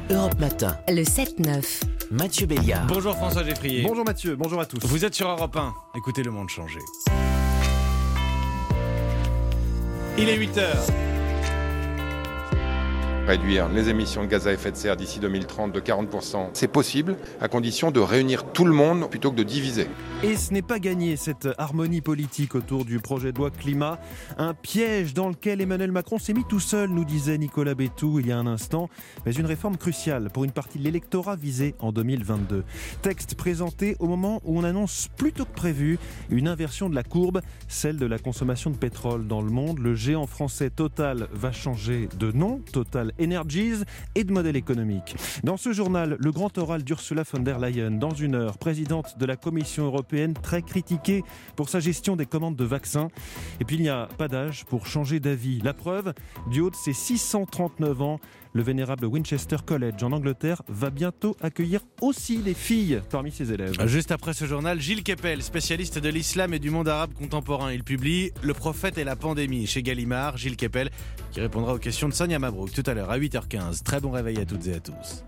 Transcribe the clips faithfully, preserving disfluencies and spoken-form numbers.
Europe Matin. Le sept neuf. Mathieu Béliard. Bonjour François Geffrier. Bonjour Mathieu, bonjour à tous. Vous êtes sur Europe un. Écoutez le monde changer. Il est huit heures. Réduire les émissions de gaz à effet de serre d'ici deux mille trente de quarante pour cent, c'est possible à condition de réunir tout le monde plutôt que de diviser. Et ce n'est pas gagné, cette harmonie politique autour du projet de loi climat. Un piège dans lequel Emmanuel Macron s'est mis tout seul, nous disait Nicolas Bétou il y a un instant. Mais une réforme cruciale pour une partie de l'électorat visé en deux mille vingt-deux. Texte présenté au moment où on annonce plus tôt que prévu une inversion de la courbe, celle de la consommation de pétrole dans le monde. Le géant français Total va changer de nom, Total Energies, et de modèle économique. Dans ce journal, le grand oral d'Ursula von der Leyen, dans une heure, présidente de la Commission européenne, très critiquée pour sa gestion des commandes de vaccins. Et puis il n'y a pas d'âge pour changer d'avis. La preuve, du haut de ses six cent trente-neuf ans, le vénérable Winchester College en Angleterre va bientôt accueillir aussi des filles parmi ses élèves. Juste après ce journal, Gilles Kepel, spécialiste de l'islam et du monde arabe contemporain. Il publie « Le prophète et la pandémie » chez Gallimard. Gilles Kepel qui répondra aux questions de Sonia Mabrouk tout à l'heure à huit heures quinze. Très bon réveil à toutes et à tous.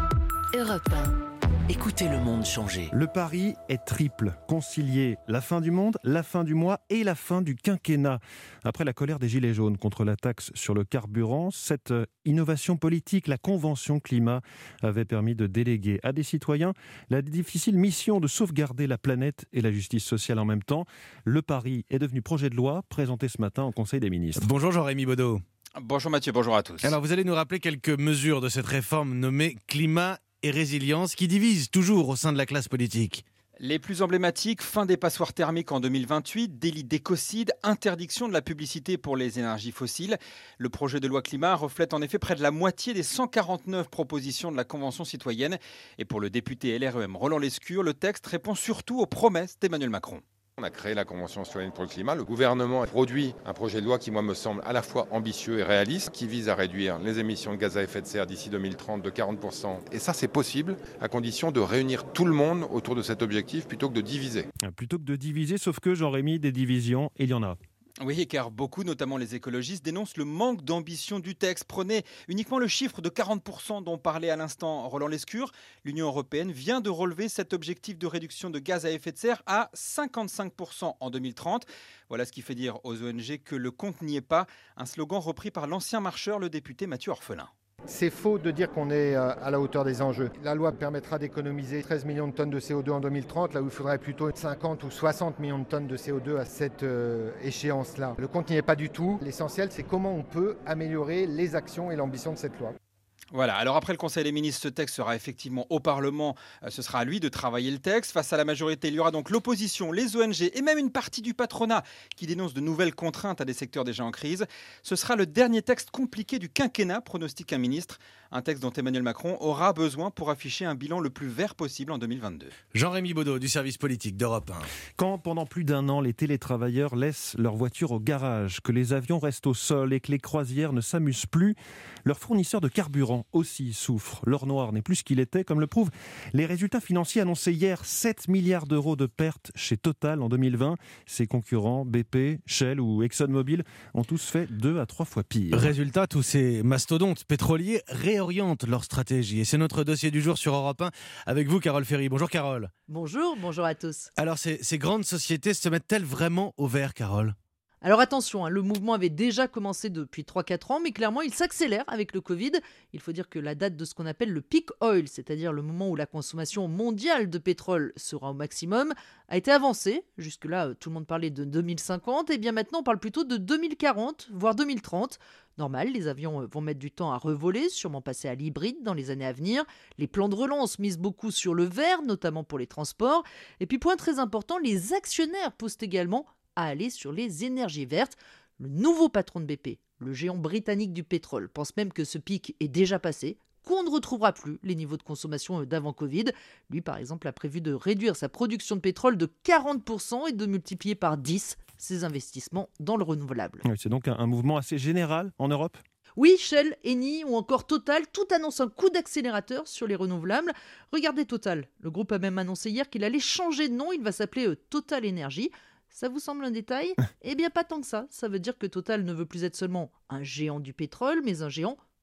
Europe un. Écoutez le monde changer. Le pari est triple. Concilier la fin du monde, la fin du mois et la fin du quinquennat. Après la colère des Gilets jaunes contre la taxe sur le carburant, cette innovation politique, la Convention climat, avait permis de déléguer à des citoyens la difficile mission de sauvegarder la planète et la justice sociale en même temps. Le pari est devenu projet de loi présenté ce matin au Conseil des ministres. Bonjour Jean-Rémy Baudot. Bonjour Mathieu, bonjour à tous. Alors vous allez nous rappeler quelques mesures de cette réforme nommée climat et résilience qui divise toujours au sein de la classe politique. Les plus emblématiques, fin des passoires thermiques en deux mille vingt-huit, délit d'écocide, interdiction de la publicité pour les énergies fossiles. Le projet de loi climat reflète en effet près de la moitié des cent quarante-neuf propositions de la Convention citoyenne. Et pour le député L R E M Roland Lescure, le texte répond surtout aux promesses d'Emmanuel Macron. On a créé la Convention citoyenne pour le climat. Le gouvernement a produit un projet de loi qui, moi, me semble à la fois ambitieux et réaliste, qui vise à réduire les émissions de gaz à effet de serre d'ici deux mille trente de quarante pour cent. Et ça, c'est possible à condition de réunir tout le monde autour de cet objectif plutôt que de diviser. Plutôt que de diviser, sauf que Jean-Rémy, des divisions, il y en a. Oui, car beaucoup, notamment les écologistes, dénoncent le manque d'ambition du texte. Prenez uniquement le chiffre de quarante pour cent dont parlait à l'instant Roland Lescure. L'Union européenne vient de relever cet objectif de réduction de gaz à effet de serre à cinquante-cinq pour cent en deux mille trente. Voilà ce qui fait dire aux O N G que le compte n'y est pas. Un slogan repris par l'ancien marcheur, le député Mathieu Orphelin. C'est faux de dire qu'on est à la hauteur des enjeux. La loi permettra d'économiser treize millions de tonnes de C O deux en deux mille trente, là où il faudrait plutôt cinquante ou soixante millions de tonnes de C O deux à cette euh, échéance-là. Le compte n'y est pas du tout. L'essentiel, c'est comment on peut améliorer les actions et l'ambition de cette loi. Voilà, alors après le Conseil des ministres, ce texte sera effectivement au Parlement. Ce sera à lui de travailler le texte. Face à la majorité, il y aura donc l'opposition, les O N G et même une partie du patronat qui dénonce de nouvelles contraintes à des secteurs déjà en crise. Ce sera le dernier texte compliqué du quinquennat, pronostique un ministre. Un texte dont Emmanuel Macron aura besoin pour afficher un bilan le plus vert possible en deux mille vingt-deux. Jean-Rémy Baudot du service politique d'Europe un. Quand pendant plus d'un an, les télétravailleurs laissent leur voiture au garage, que les avions restent au sol et que les croisières ne s'amusent plus, leurs fournisseurs de carburant aussi souffrent. L'or noir n'est plus ce qu'il était, comme le prouvent les résultats financiers annoncés hier. sept milliards d'euros de pertes chez Total en deux mille vingt. Ses concurrents, B P, Shell ou ExxonMobil, ont tous fait deux à trois fois pire. Résultat, tous ces mastodontes pétroliers réorientent leur stratégie. Et c'est notre dossier du jour sur Europe un avec vous, Carole Ferry. Bonjour Carole. Bonjour, bonjour à tous. Alors ces, ces grandes sociétés se mettent-elles vraiment au vert, Carole ? Alors attention, hein, le mouvement avait déjà commencé depuis trois à quatre ans, mais clairement il s'accélère avec le Covid. Il faut dire que la date de ce qu'on appelle le peak oil, c'est-à-dire le moment où la consommation mondiale de pétrole sera au maximum, a été avancée. Jusque-là, tout le monde parlait de deux mille cinquante, et bien maintenant on parle plutôt de deux mille quarante, voire deux mille trente. Normal, les avions vont mettre du temps à revoler, sûrement passer à l'hybride dans les années à venir. Les plans de relance misent beaucoup sur le vert, notamment pour les transports. Et puis point très important, les actionnaires poussent également à aller sur les énergies vertes. Le nouveau patron de B P, le géant britannique du pétrole, pense même que ce pic est déjà passé, qu'on ne retrouvera plus les niveaux de consommation d'avant Covid. Lui, par exemple, a prévu de réduire sa production de pétrole de quarante pour cent et de multiplier par dix ses investissements dans le renouvelable. Oui, c'est donc un, un mouvement assez général en Europe ? Oui, Shell, Eni ou encore Total, tout annonce un coup d'accélérateur sur les renouvelables. Regardez Total, le groupe a même annoncé hier qu'il allait changer de nom, il va s'appeler euh, Total Energy. Ça vous semble un détail ? Eh bien pas tant que ça, ça veut dire que Total ne veut plus être seulement un géant du pétrole, mais un géant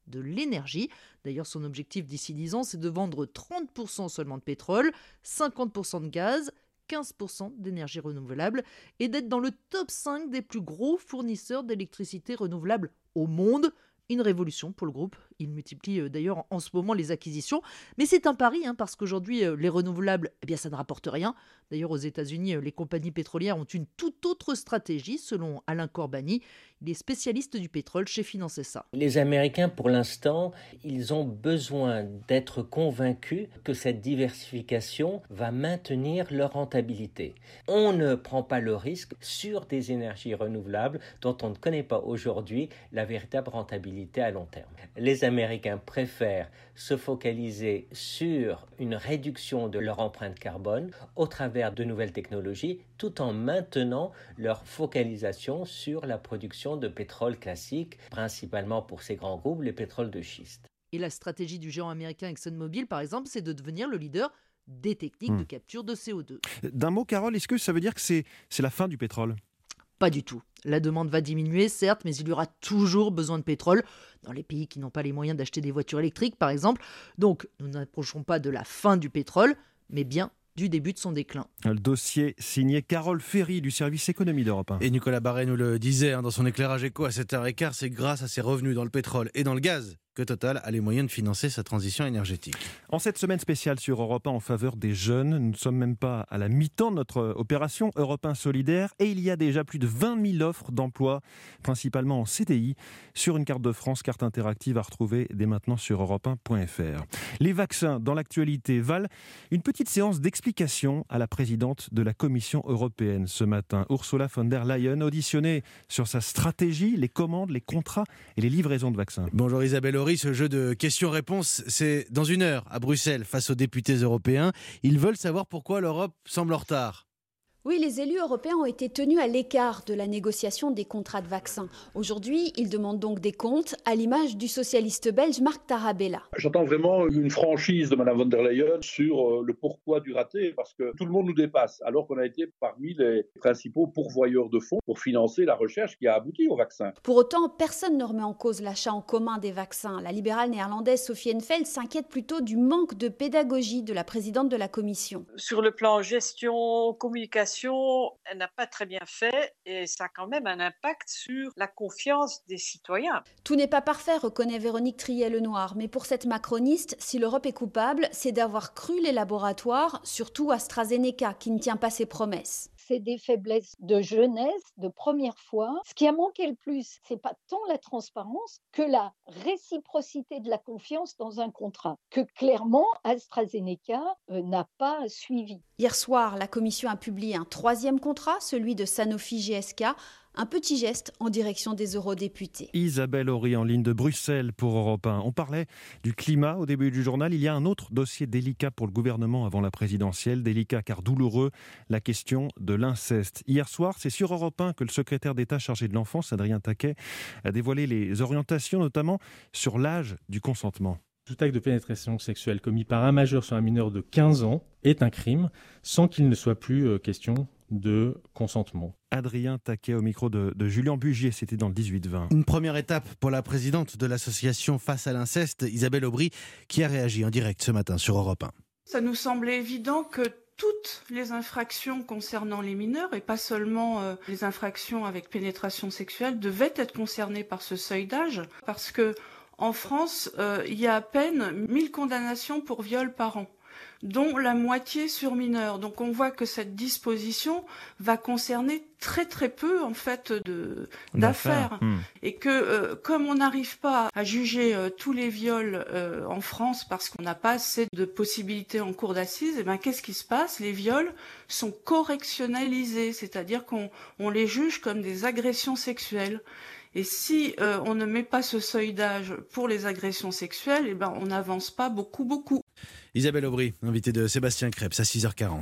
de l'énergie. D'ailleurs, son objectif d'ici dix ans, c'est de vendre trente pour cent seulement de pétrole, cinquante pour cent de gaz, quinze pour cent d'énergie renouvelable et d'être dans le top cinq des plus gros fournisseurs d'électricité renouvelable au monde. Une révolution pour le groupe. Il multiplie euh, d'ailleurs en ce moment les acquisitions. Mais c'est un pari, hein, parce qu'aujourd'hui, euh, les renouvelables, eh bien, ça ne rapporte rien. D'ailleurs, aux États-Unis, euh, les compagnies pétrolières ont une toute autre stratégie, selon Alain Corbani. Il est spécialiste du pétrole chez Finance S A. Les Américains, pour l'instant, ils ont besoin d'être convaincus que cette diversification va maintenir leur rentabilité. On ne prend pas le risque sur des énergies renouvelables dont on ne connaît pas aujourd'hui la véritable rentabilité à long terme. Les Américains préfèrent se focaliser sur une réduction de leur empreinte carbone au travers de nouvelles technologies, tout en maintenant leur focalisation sur la production de pétrole classique, principalement pour ces grands groupes, les pétroles de schiste. Et la stratégie du géant américain ExxonMobil, par exemple, c'est de devenir le leader des techniques mmh. de capture de C O deux. D'un mot, Carole, est-ce que ça veut dire que c'est, c'est la fin du pétrole ? Pas du tout. La demande va diminuer, certes, mais il y aura toujours besoin de pétrole dans les pays qui n'ont pas les moyens d'acheter des voitures électriques, par exemple. Donc, nous n'approchons pas de la fin du pétrole, mais bien du début de son déclin. Le dossier signé Carole Ferry du service économie d'Europe un. Et Nicolas Barré nous le disait hein, dans son éclairage éco à sept heures quinze, c'est grâce à ses revenus dans le pétrole et dans le gaz que Total a les moyens de financer sa transition énergétique. En cette semaine spéciale sur Europe un en faveur des jeunes, nous ne sommes même pas à la mi-temps de notre opération Europe un solidaire et il y a déjà plus de vingt mille offres d'emploi, principalement en C D I, sur une carte de France, carte interactive à retrouver dès maintenant sur europe un point f r. Les vaccins dans l'actualité valent une petite séance d'explication à la présidente de la Commission européenne ce matin, Ursula von der Leyen, auditionnée sur sa stratégie, les commandes, les contrats et les livraisons de vaccins. Bonjour Isabelle. Ce jeu de questions-réponses, c'est dans une heure à Bruxelles face aux députés européens. Ils veulent savoir pourquoi l'Europe semble en retard. Oui, les élus européens ont été tenus à l'écart de la négociation des contrats de vaccins. Aujourd'hui, ils demandent donc des comptes, à l'image du socialiste belge Marc Tarabella. J'attends vraiment une franchise de Mme von der Leyen sur le pourquoi du raté, parce que tout le monde nous dépasse, alors qu'on a été parmi les principaux pourvoyeurs de fonds pour financer la recherche qui a abouti au vaccin. Pour autant, personne ne remet en cause l'achat en commun des vaccins. La libérale néerlandaise Sophie Enfeld s'inquiète plutôt du manque de pédagogie de la présidente de la Commission. Sur le plan gestion, communication, elle n'a pas très bien fait et ça a quand même un impact sur la confiance des citoyens. Tout n'est pas parfait, reconnaît Véronique Triet-Lenoir, mais pour cette macroniste, si l'Europe est coupable, c'est d'avoir cru les laboratoires, surtout AstraZeneca, qui ne tient pas ses promesses. C'est des faiblesses de jeunesse, de première fois. Ce qui a manqué le plus, c'est pas tant la transparence que la réciprocité de la confiance dans un contrat, que clairement AstraZeneca euh, n'a pas suivi. Hier soir, la Commission a publié un troisième contrat, celui de Sanofi-G S K, un petit geste en direction des eurodéputés. Isabelle Horry en ligne de Bruxelles pour Europe un. On parlait du climat au début du journal. Il y a un autre dossier délicat pour le gouvernement avant la présidentielle. Délicat car douloureux, la question de l'inceste. Hier soir, c'est sur Europe un que le secrétaire d'État chargé de l'enfance, Adrien Taquet, a dévoilé les orientations, notamment sur l'âge du consentement. Tout acte de pénétration sexuelle commis par un majeur sur un mineur de quinze ans est un crime, sans qu'il ne soit plus question de consentement. Adrien Taquet au micro de, de Julien Bugier, c'était dans le dix-huit vingt. Une première étape pour la présidente de l'association Face à l'inceste, Isabelle Aubry, qui a réagi en direct ce matin sur Europe un. Ça nous semblait évident que toutes les infractions concernant les mineurs, et pas seulement euh, les infractions avec pénétration sexuelle, devaient être concernées par ce seuil d'âge, parce que en France, euh, il y a à peine mille condamnations pour viol par an, dont la moitié sur mineurs. Donc on voit que cette disposition va concerner très très peu en fait de d'affaires mmh. et que euh, comme on n'arrive pas à juger euh, tous les viols euh, en France parce qu'on n'a pas assez de possibilités en cour d'assises, et ben qu'est-ce qui se passe? Les viols sont correctionnalisés, c'est-à-dire qu'on on les juge comme des agressions sexuelles. Et si euh, on ne met pas ce seuil d'âge pour les agressions sexuelles, eh ben on n'avance pas beaucoup beaucoup. Isabelle Aubry, invitée de Sébastien Krebs à six heures quarante.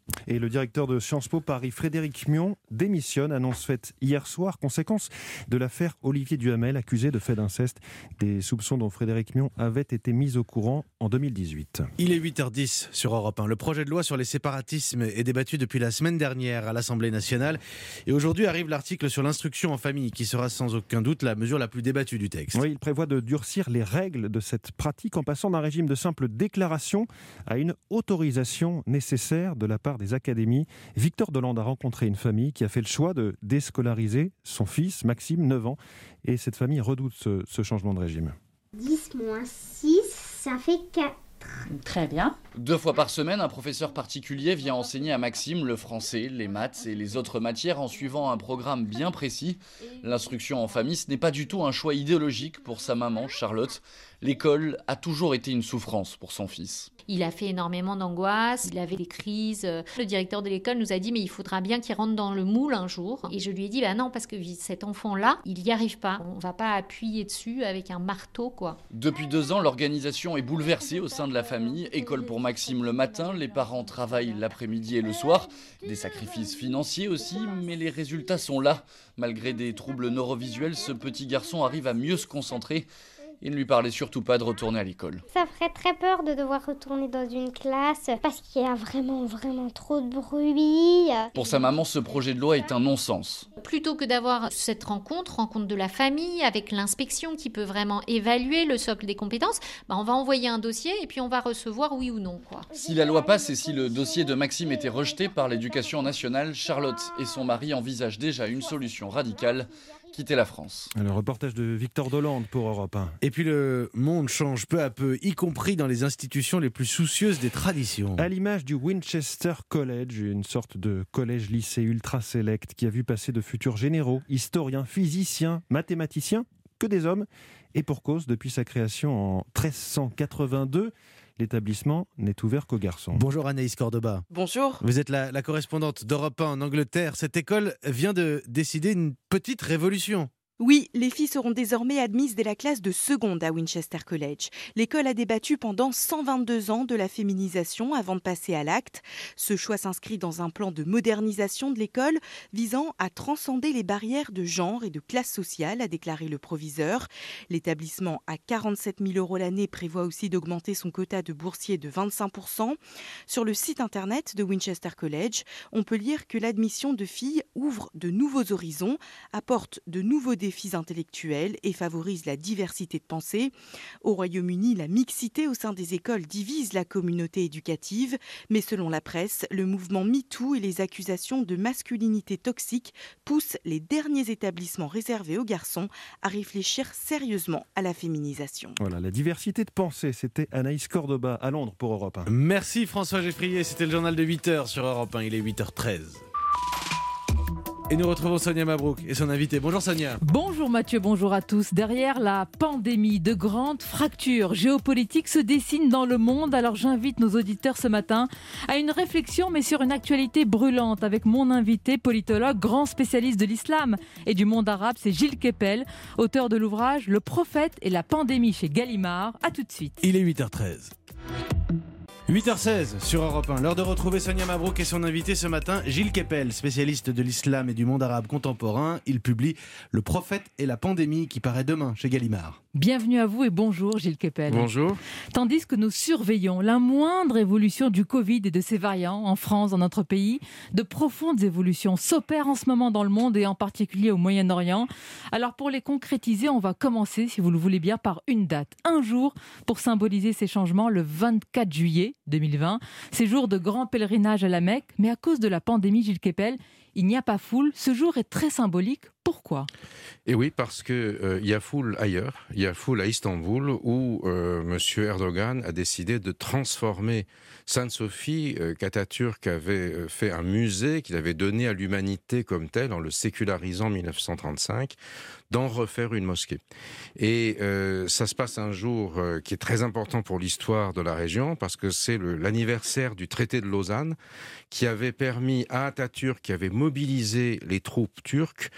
Et le directeur de Sciences Po Paris, Frédéric Mion, démissionne, annonce faite hier soir, conséquence de l'affaire Olivier Duhamel, accusé de fait d'inceste. Des soupçons dont Frédéric Mion avait été mis au courant en deux mille dix-huit. Il est huit heures dix sur Europe un. Le projet de loi sur les séparatismes est débattu depuis la semaine dernière à l'Assemblée nationale. Et aujourd'hui arrive l'article sur l'instruction en famille, qui sera sans aucun doute la mesure la plus débattue du texte. Oui, il prévoit de durcir les règles de cette pratique en passant d'un régime de simple déclaration à une autorisation nécessaire de la part des académies. Victor Delande a rencontré une famille qui a fait le choix de déscolariser son fils, Maxime, neuf ans. Et cette famille redoute ce, ce changement de régime. dix moins six, ça fait quatre. Très bien. Deux fois par semaine, un professeur particulier vient enseigner à Maxime le français, les maths et les autres matières en suivant un programme bien précis. L'instruction en famille, ce n'est pas du tout un choix idéologique pour sa maman, Charlotte. L'école a toujours été une souffrance pour son fils. Il a fait énormément d'angoisse, il avait des crises. Le directeur de l'école nous a dit mais il faudra bien qu'il rentre dans le moule un jour. Et je lui ai dit bah non, parce que cet enfant-là, il n'y arrive pas. On ne va pas appuyer dessus avec un marteau, quoi. Depuis deux ans, l'organisation est bouleversée au sein de la famille. École pour Maxime le matin, les parents travaillent l'après-midi et le soir. Des sacrifices financiers aussi, mais les résultats sont là. Malgré des troubles neurovisuels, ce petit garçon arrive à mieux se concentrer. Il ne lui parlait surtout pas de retourner à l'école. Ça ferait très peur de devoir retourner dans une classe parce qu'il y a vraiment, vraiment trop de bruit. Pour sa maman, ce projet de loi est un non-sens. Plutôt que d'avoir cette rencontre, rencontre de la famille avec l'inspection qui peut vraiment évaluer le socle des compétences, bah on va envoyer un dossier et puis on va recevoir oui ou non, quoi. Si la loi passe et si le dossier de Maxime était rejeté par l'éducation nationale, Charlotte et son mari envisagent déjà une solution radicale. Quitter la France. Le reportage de Victor Delande pour Europe un. Et puis le monde change peu à peu, y compris dans les institutions les plus soucieuses des traditions. À l'image du Winchester College, une sorte de collège-lycée ultra sélect qui a vu passer de futurs généraux, historiens, physiciens, mathématiciens, que des hommes. Et pour cause, depuis sa création en treize cent quatre-vingt-deux, l'établissement n'est ouvert qu'aux garçons. Bonjour Anaïs Cordoba. Bonjour. Vous êtes la, la correspondante d'Europe un en Angleterre. Cette école vient de décider une petite révolution. Oui, les filles seront désormais admises dès la classe de seconde à Winchester College. L'école a débattu pendant cent vingt-deux ans de la féminisation avant de passer à l'acte. Ce choix s'inscrit dans un plan de modernisation de l'école visant à transcender les barrières de genre et de classe sociale, a déclaré le proviseur. L'établissement à quarante-sept mille euros l'année prévoit aussi d'augmenter son quota de boursiers de vingt-cinq pour cent. Sur le site internet de Winchester College, on peut lire que l'admission de filles ouvre de nouveaux horizons, apporte de nouveaux défis défis intellectuels et favorise la diversité de pensée. Au Royaume-Uni, la mixité au sein des écoles divise la communauté éducative, mais selon la presse, le mouvement MeToo et les accusations de masculinité toxique poussent les derniers établissements réservés aux garçons à réfléchir sérieusement à la féminisation. Voilà, la diversité de pensée, c'était Anaïs Cordoba à Londres pour Europe un. Merci François Geffrier, c'était le journal de huit heures sur Europe un, il est huit heures treize. Et nous retrouvons Sonia Mabrouk et son invité. Bonjour Sonia. Bonjour Mathieu, bonjour à tous. Derrière la pandémie, de grandes fractures géopolitiques se dessinent dans le monde. Alors j'invite nos auditeurs ce matin à une réflexion, mais sur une actualité brûlante, avec mon invité, politologue, grand spécialiste de l'islam et du monde arabe, c'est Gilles Kepel, auteur de l'ouvrage Le prophète et la pandémie chez Gallimard. A tout de suite. Il est huit heures treize. huit heures seize sur Europe un, l'heure de retrouver Sonia Mabrouk et son invité ce matin, Gilles Kepel, spécialiste de l'islam et du monde arabe contemporain. Il publie Le prophète et la pandémie qui paraît demain chez Gallimard. Bienvenue à vous et bonjour Gilles Kepel. Bonjour. Tandis que nous surveillons la moindre évolution du Covid et de ses variants en France, dans notre pays, de profondes évolutions s'opèrent en ce moment dans le monde et en particulier au Moyen-Orient. Alors pour les concrétiser, on va commencer, si vous le voulez bien, par une date. Un jour pour symboliser ces changements, le vingt-quatre juillet deux mille vingt. Ces jours de grand pèlerinage à la Mecque, mais à cause de la pandémie, Gilles Kepel, il n'y a pas foule. Ce jour est très symbolique. Pourquoi ? Et oui, parce qu'il euh, y a foule ailleurs. Il y a foule à Istanbul où euh, M. Erdogan a décidé de transformer Sainte-Sophie, euh, qu'Atatürk avait fait un musée qu'il avait donné à l'humanité comme tel en le sécularisant en mille neuf cent trente-cinq, d'en refaire une mosquée. Et euh, ça se passe un jour euh, qui est très important pour l'histoire de la région parce que c'est le, l'anniversaire du traité de Lausanne qui avait permis à Atatürk, qui avait mobilisé les troupes turques,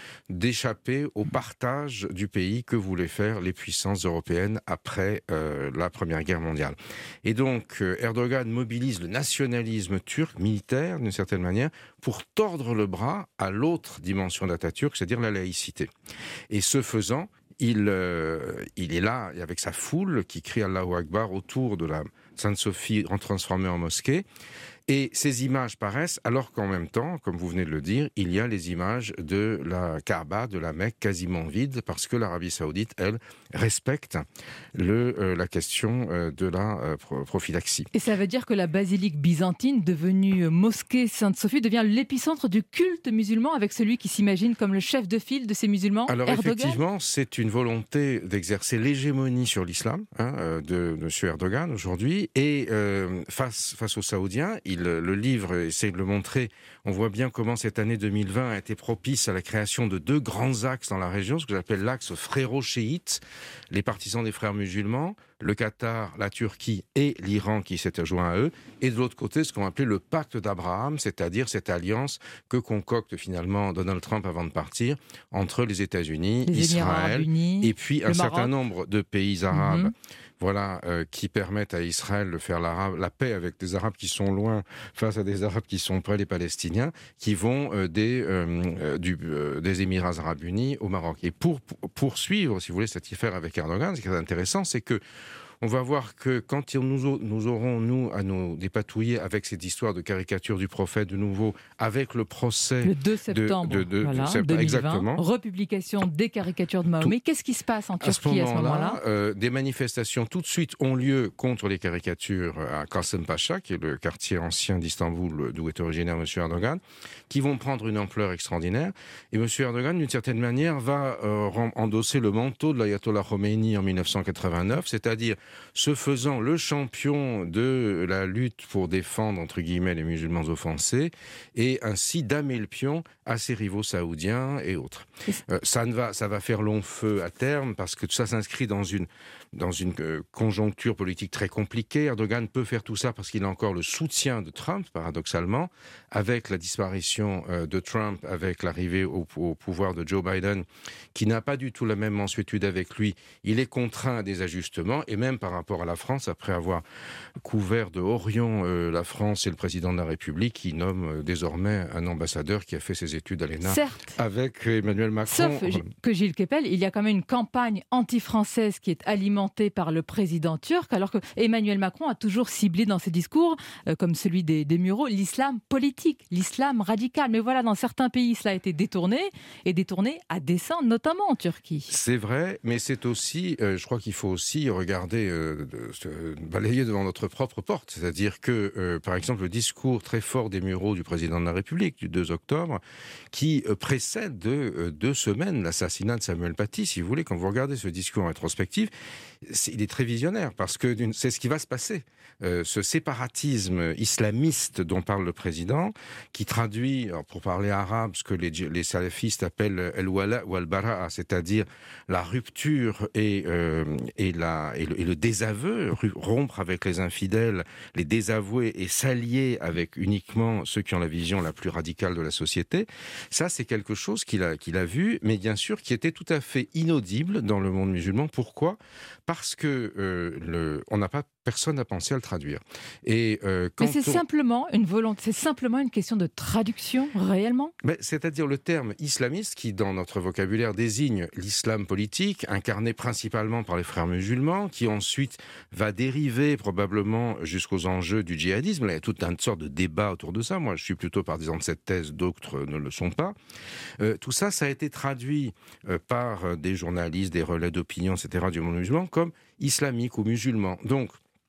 d'échapper au partage du pays que voulaient faire les puissances européennes après euh, la Première Guerre mondiale. Et donc euh, Erdogan mobilise le nationalisme turc, militaire d'une certaine manière, pour tordre le bras à l'autre dimension d'Atatürk, c'est-à-dire la laïcité. Et ce faisant, il, euh, il est là avec sa foule qui crie Allahu Akbar autour de la Sainte-Sophie transformée en mosquée. Et ces images paraissent alors qu'en même temps, comme vous venez de le dire, il y a les images de la Kaaba, de la Mecque quasiment vide, parce que l'Arabie Saoudite, elle, respecte le, euh, la question euh, de la euh, prophylaxie. Et ça veut dire que la basilique byzantine, devenue mosquée Sainte-Sophie, devient l'épicentre du culte musulman, avec celui qui s'imagine comme le chef de file de ces musulmans, Alors Erdogan. Effectivement, c'est une volonté d'exercer l'hégémonie sur l'islam hein, de M. Erdogan aujourd'hui, et euh, face, face aux Saoudiens, il, le livre essaie de le montrer. On voit bien comment cette année deux mille vingt a été propice à la création de deux grands axes dans la région, ce que j'appelle l'axe fréro-chiite, les partisans des frères musulmans, le Qatar, la Turquie et l'Iran qui s'est adjoint à eux, et de l'autre côté ce qu'on appelait le pacte d'Abraham, c'est-à-dire cette alliance que concocte finalement Donald Trump avant de partir entre les États-Unis, les Israël Unis, et puis un certain nombre de pays arabes. Mm-hmm. Voilà, euh, qui permettent à Israël de faire la, la paix avec des Arabes qui sont loin face à des Arabes qui sont près, les Palestiniens, qui vont euh, des, euh, du, euh, des Émirats Arabes Unis au Maroc. Et pour, pour poursuivre, si vous voulez, cette affaire avec Erdogan, ce qui est intéressant, c'est que on va voir que quand nous, nous aurons, nous, à nous dépatouiller avec cette histoire de caricature du prophète de nouveau, avec le procès... Le deux septembre, de, de, de, voilà, de septembre, deux mille vingt, exactement. Republication des caricatures de Mahomet. Tout, Qu'est-ce qui se passe en Turquie à ce à ce moment-là euh, Des manifestations tout de suite ont lieu contre les caricatures à Kasım Paşa, qui est le quartier ancien d'Istanbul d'où est originaire M. Erdogan, qui vont prendre une ampleur extraordinaire. Et M. Erdogan, d'une certaine manière, va euh, endosser le manteau de l'ayatollah Khomeini en mille neuf cent quatre-vingt-neuf, c'est-à-dire se faisant le champion de la lutte pour défendre, entre guillemets, les musulmans offensés, et ainsi damer le pion à ses rivaux saoudiens et autres. Euh, ça, ne va, ça va faire long feu à terme, parce que tout ça s'inscrit dans une, dans une euh, conjoncture politique très compliquée. Erdogan peut faire tout ça parce qu'il a encore le soutien de Trump, paradoxalement, avec la disparition euh, de Trump, avec l'arrivée au, au pouvoir de Joe Biden, qui n'a pas du tout la même mansuétude avec lui. Il est contraint à des ajustements, et même par rapport à la France, après avoir couvert de Orion euh, la France et le président de la République, qui nomme euh, désormais un ambassadeur qui a fait ses études à l'E N A Certes. avec Emmanuel Macron. Sauf que Gilles Kepel, il y a quand même une campagne anti-française qui est alimentée par le président turc, alors que Emmanuel Macron a toujours ciblé dans ses discours, euh, comme celui des, des Mureaux, l'islam politique, l'islam radical. Mais voilà, dans certains pays, cela a été détourné, et détourné à dessein, notamment en Turquie. C'est vrai, mais c'est aussi, euh, je crois qu'il faut aussi regarder... Euh, de balayer devant notre propre porte. C'est-à-dire que, euh, par exemple, le discours très fort des Mureaux du président de la République du deux octobre, qui euh, précède de euh, deux semaines l'assassinat de Samuel Paty, si vous voulez, quand vous regardez ce discours en rétrospective, c'est, il est très visionnaire, parce que c'est ce qui va se passer. Euh, ce séparatisme islamiste dont parle le président, qui traduit, alors pour parler arabe, ce que les, les salafistes appellent el-wala ou al-bara'a, c'est-à-dire la rupture et, euh, et, la, et, le, et le désaveu, rompre avec les infidèles, les désavouer et s'allier avec uniquement ceux qui ont la vision la plus radicale de la société. Ça, c'est quelque chose qu'il a, qu'il a vu, mais bien sûr qui était tout à fait inaudible dans le monde musulman. Pourquoi ? Parce que euh, le, on n'a pas personne n'a pensé à le traduire. Et, euh, quand Mais c'est on... simplement une volonté, c'est simplement une question de traduction, réellement ? Mais c'est-à-dire le terme islamiste, qui dans notre vocabulaire désigne l'islam politique, incarné principalement par les frères musulmans, qui ensuite va dériver probablement jusqu'aux enjeux du djihadisme. Là, il y a toute une sorte de débat autour de ça. Moi, je suis plutôt partisan de cette thèse, d'autres ne le sont pas. Euh, tout ça, ça a été traduit euh, par des journalistes, des relais d'opinion, et cetera, du monde musulman, comme islamique ou musulman. Donc,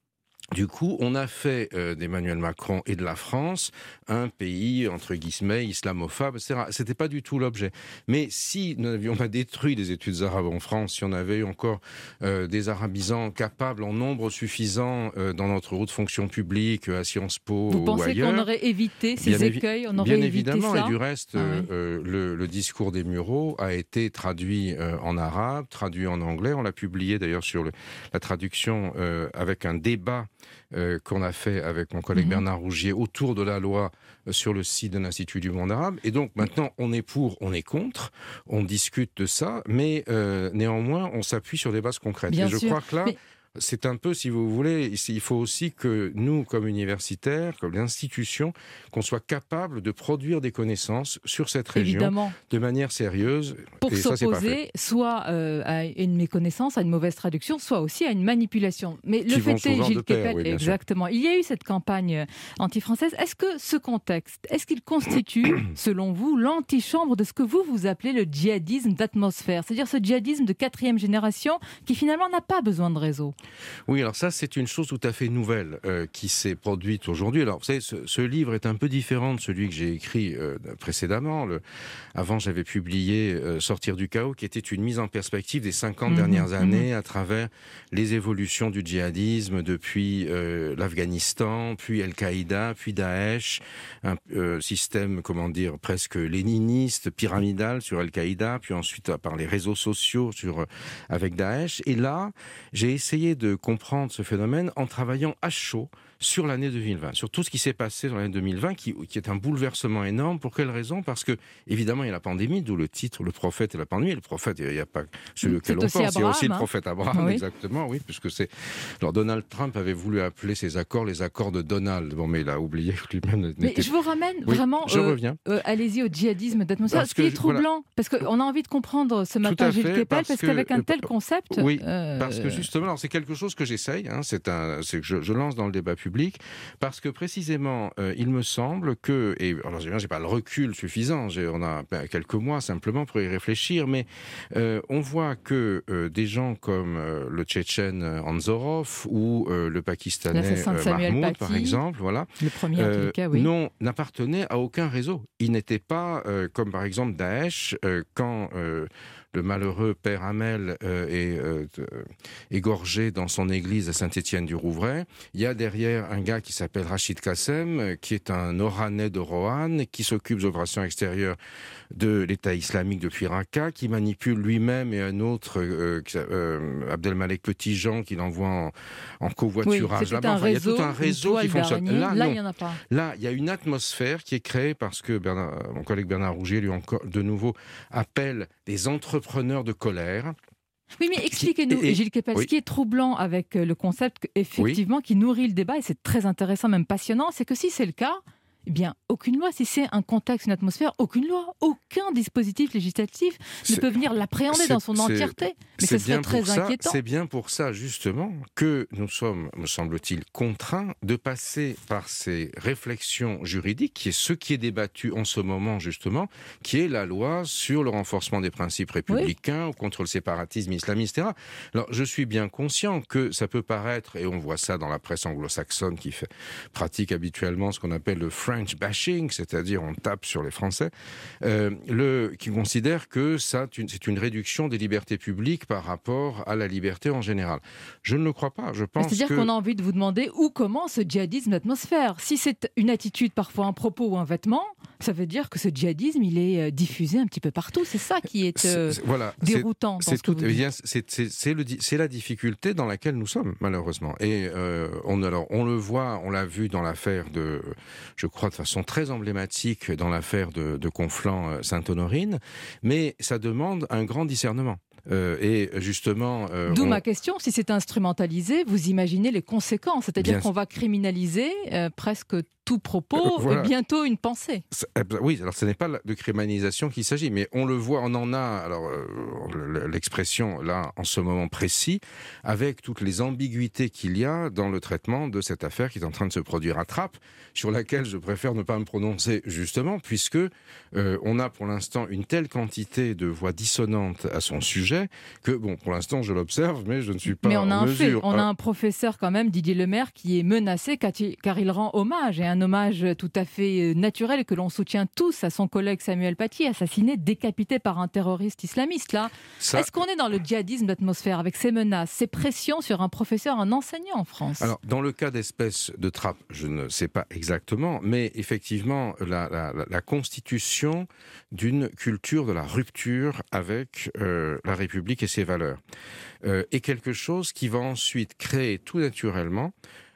du coup, on a fait euh, d'Emmanuel Macron et de la France un pays, entre guillemets, islamophobe, et cetera. C'était pas du tout l'objet. Mais si nous n'avions pas détruit les études arabes en France, si on avait eu encore euh, des arabisants capables en nombre suffisant euh, dans notre haute fonction publique, à Sciences Po Vous ou pensez ailleurs... qu'on aurait évité ces bien écueils, on aurait bien évité évidemment, ça et du reste, ah, euh, oui. euh, le, le discours des Mureaux a été traduit euh, en arabe, traduit en anglais. On l'a publié d'ailleurs sur le, la traduction euh, avec un débat euh, qu'on a fait avec mon collègue mmh. Bernard Rougier autour de la loi euh, sur le site de l'Institut du monde arabe. Et donc maintenant, on est pour, on est contre, on discute de ça, mais euh, néanmoins, on s'appuie sur des bases concrètes. Bien et je sûr. crois que là... Mais... c'est un peu, si vous voulez, il faut aussi que nous, comme universitaires, comme institutions, qu'on soit capable de produire des connaissances sur cette région Évidemment. de manière sérieuse. Pour et s'opposer ça, soit euh, à une méconnaissance, à une mauvaise traduction, soit aussi à une manipulation. Mais le Qui fait est, Gilles Kepel, oui, exactement, il y a eu cette campagne anti-française. Est-ce que ce contexte, est-ce qu'il constitue, selon vous, l'antichambre de ce que vous, vous appelez le djihadisme d'atmosphère, c'est-à-dire ce djihadisme de quatrième génération qui finalement n'a pas besoin de réseau? Oui, alors ça, c'est une chose tout à fait nouvelle euh, qui s'est produite aujourd'hui. Alors, vous savez, ce, ce livre est un peu différent de celui que j'ai écrit euh, précédemment. Le... Avant, j'avais publié euh, Sortir du chaos, qui était une mise en perspective des cinquante mmh, dernières mmh. années à travers les évolutions du djihadisme depuis euh, l'Afghanistan, puis Al-Qaïda, puis Daesh, un euh, système, comment dire, presque léniniste, pyramidal sur Al-Qaïda, puis ensuite par les réseaux sociaux sur, euh, avec Daesh. Et là, j'ai essayé de comprendre ce phénomène en travaillant à chaud sur l'année deux mille vingt, sur tout ce qui s'est passé dans l'année deux mille vingt, qui, qui est un bouleversement énorme. Pour quelle raison? Parce que, évidemment, il y a la pandémie, d'où le titre « Le prophète et la pandémie ». Le prophète, il n'y a pas celui auquel on pense, Abraham, il y a aussi hein. le prophète Abraham, oui. exactement, oui, puisque c'est... Alors, Donald Trump avait voulu appeler ces accords les accords de Donald, bon, mais il a oublié que lui-même n'était... Mais je vous ramène oui, vraiment, je euh, reviens. Euh, allez-y, au djihadisme d'atmosphère. Parce ce qui est je, troublant, voilà. parce qu'on a envie de comprendre ce matin Gilles Kepel, parce, parce qu'avec un tel concept... Oui, euh, parce que justement, alors c'est quelque chose que j'essaye, hein, c'est, un, c'est que je, je lance dans le débat public, parce que précisément, euh, il me semble que, et alors je n'ai pas le recul suffisant, j'ai, on a ben, quelques mois simplement pour y réfléchir, mais euh, on voit que euh, des gens comme euh, le Tchétchène Anzorov ou euh, le Pakistanais euh, Mahmoud, par exemple, voilà, le premier en euh, tout cas, oui. non, n'appartenaient à aucun réseau. Ils n'étaient pas, euh, comme par exemple Daesh, euh, quand... Euh, le malheureux père Hamel euh, est euh, égorgé dans son église à Saint-Étienne-du-Rouvray. Il y a derrière un gars qui s'appelle Rachid Kassem, euh, qui est un Oranais de Roanne, qui s'occupe des opérations extérieures de l'État islamique depuis Raqqa, qui manipule lui-même et un autre, euh, euh, Abdelmalek Petitjean, qui l'envoie en, en covoiturage. Oui, là-bas. Enfin, il y a tout un réseau qui fonctionne. Là, là il n'y en a pas. Là, il y a une atmosphère qui est créée parce que Bernard, mon collègue Bernard Rougier, lui encore de nouveau, appelle des entrepreneurs preneur de colère. Oui, mais expliquez-nous, et, et, Gilles Kepel, oui. ce qui est troublant avec le concept, effectivement, oui. qui nourrit le débat, et c'est très intéressant, même passionnant, c'est que si c'est le cas, eh bien, aucune loi, si c'est un contexte, une atmosphère, aucune loi, aucun dispositif législatif ne peut venir l'appréhender dans son entièreté. Mais ce serait très inquiétant. C'est bien pour ça, justement, que nous sommes, me semble-t-il, contraints de passer par ces réflexions juridiques, qui est ce qui est débattu en ce moment, justement, qui est la loi sur le renforcement des principes républicains, oui. contre le séparatisme islamiste, et cetera. Alors, je suis bien conscient que ça peut paraître, et on voit ça dans la presse anglo-saxonne qui fait, pratique habituellement ce qu'on appelle le French bashing, c'est-à-dire on tape sur les Français, euh, le, qui considère que ça, c'est une réduction des libertés publiques par rapport à la liberté en général. Je ne le crois pas. Je pense C'est-à-dire que... qu'on a envie de vous demander où commence ce djihadisme d'atmosphère. Si c'est une attitude, parfois un propos ou un vêtement, ça veut dire que ce djihadisme, il est diffusé un petit peu partout. C'est ça qui est, euh, c'est, voilà, déroutant. C'est, c'est, tout, eh bien, c'est, c'est, c'est, le, c'est la difficulté dans laquelle nous sommes, malheureusement. Et euh, on, alors, on le voit, on l'a vu dans l'affaire de, je crois, de façon très emblématique dans l'affaire de, de Conflans-Sainte-Honorine, mais ça demande un grand discernement. Euh, et justement, euh, d'où on... ma question, si c'est instrumentalisé, vous imaginez les conséquences, c'est-à-dire Bien... qu'on va criminaliser euh, presque tout propos, euh, voilà. et bientôt une pensée. Oui, alors ce n'est pas de criminalisation qu'il s'agit, mais on le voit, on en a, alors euh, l'expression là, en ce moment précis, avec toutes les ambiguïtés qu'il y a dans le traitement de cette affaire qui est en train de se produire à Trappes, sur laquelle je préfère ne pas me prononcer justement, puisque euh, on a pour l'instant une telle quantité de voix dissonantes à son sujet, que bon, pour l'instant je l'observe, mais je ne suis pas mais on a en un mesure. Fait. On a un professeur quand même, Didier Lemaire, qui est menacé car il rend hommage, et un hommage tout à fait naturel que l'on soutient tous à son collègue Samuel Paty, assassiné, décapité par un terroriste islamiste. Là, Ça... est-ce qu'on est dans le djihadisme d'atmosphère avec ces menaces, ces pressions sur un professeur, un enseignant en France? Alors, dans le cas d'espèce de Trappes, je ne sais pas exactement, mais effectivement, la, la, la constitution d'une culture de la rupture avec euh, la République et ses valeurs euh, est quelque chose qui va ensuite créer tout naturellement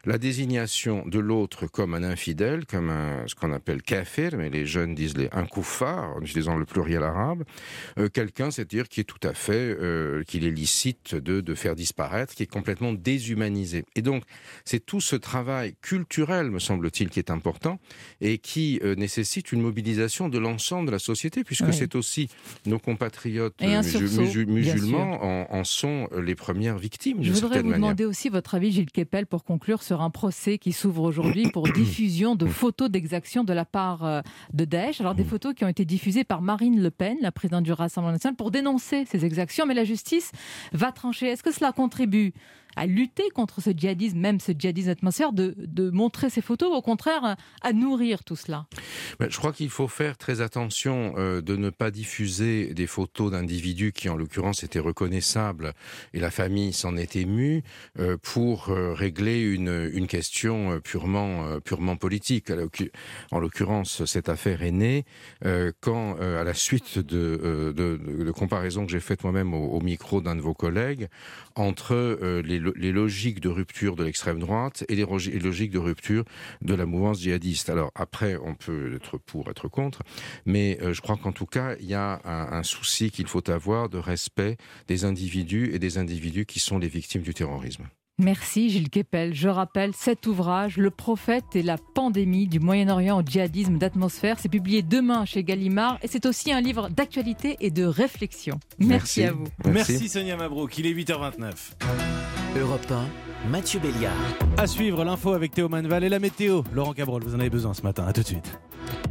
la désignation de l'autre comme un infidèle, comme un, ce qu'on appelle kafir, mais les jeunes disent les, un kuffar, en utilisant le pluriel arabe, euh, quelqu'un, c'est-à-dire qui est tout à fait, euh, qu'il est licite de, de faire disparaître, qui est complètement déshumanisé. Et donc, c'est tout ce travail culturel, me semble-t-il, qui est important et qui euh, nécessite une mobilisation de l'ensemble de la société, puisque oui. c'est aussi nos compatriotes euh, musul- musul- musulmans en, en sont les premières victimes. Je voudrais vous manière. demander aussi votre avis, Gilles Kepel, pour conclure sur un procès qui s'ouvre aujourd'hui pour diffusion de photos d'exactions de la part de Daesh. Alors des photos qui ont été diffusées par Marine Le Pen, la présidente du Rassemblement national, pour dénoncer ces exactions, mais la justice va trancher. Est-ce que cela contribue à lutter contre ce djihadisme, même ce djihadisme atmosphère, de, de montrer ces photos, ou au contraire, à nourrir tout cela? Je crois qu'il faut faire très attention euh, de ne pas diffuser des photos d'individus qui, en l'occurrence, étaient reconnaissables, et la famille s'en est émue, euh, pour euh, régler une, une question purement, euh, purement politique. En l'occurrence, cette affaire est née euh, quand, euh, à la suite de, euh, de, de, de comparaisons que j'ai faites moi-même au, au micro d'un de vos collègues, entre euh, les les logiques de rupture de l'extrême droite et les logiques de rupture de la mouvance djihadiste. Alors après, on peut être pour, être contre, mais euh, je crois qu'en tout cas, il y a un, un souci qu'il faut avoir de respect des individus et des individus qui sont les victimes du terrorisme. Merci Gilles Kepel. Je rappelle cet ouvrage, Le prophète et la pandémie du Moyen-Orient au djihadisme d'atmosphère. C'est publié demain chez Gallimard et c'est aussi un livre d'actualité et de réflexion. Merci, Merci à vous. Merci. Merci Sonia Mabrouk. Il est huit heures vingt-neuf. Europe un, Mathieu Béliard. À suivre l'info avec Théo Manval et la météo. Laurent Cabrol, vous en avez besoin ce matin. À tout de suite.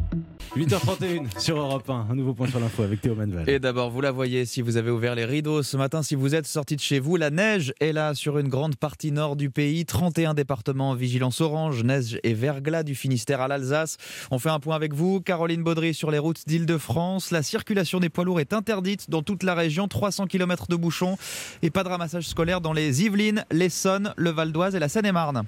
huit heures trente et une sur Europe un, un nouveau point sur l'info avec Théo Manval. Et d'abord, vous la voyez si vous avez ouvert les rideaux ce matin, si vous êtes sorti de chez vous, la neige est là sur une grande partie nord du pays, trente et un départements en vigilance orange, neige et verglas du Finistère à l'Alsace. On fait un point avec vous, Caroline Baudry, sur les routes d'Île-de-France. La circulation des poids lourds est interdite dans toute la région, trois cents kilomètres de bouchons et pas de ramassage scolaire dans les Yvelines, l'Essonne, le Val d'Oise et la Seine-et-Marne.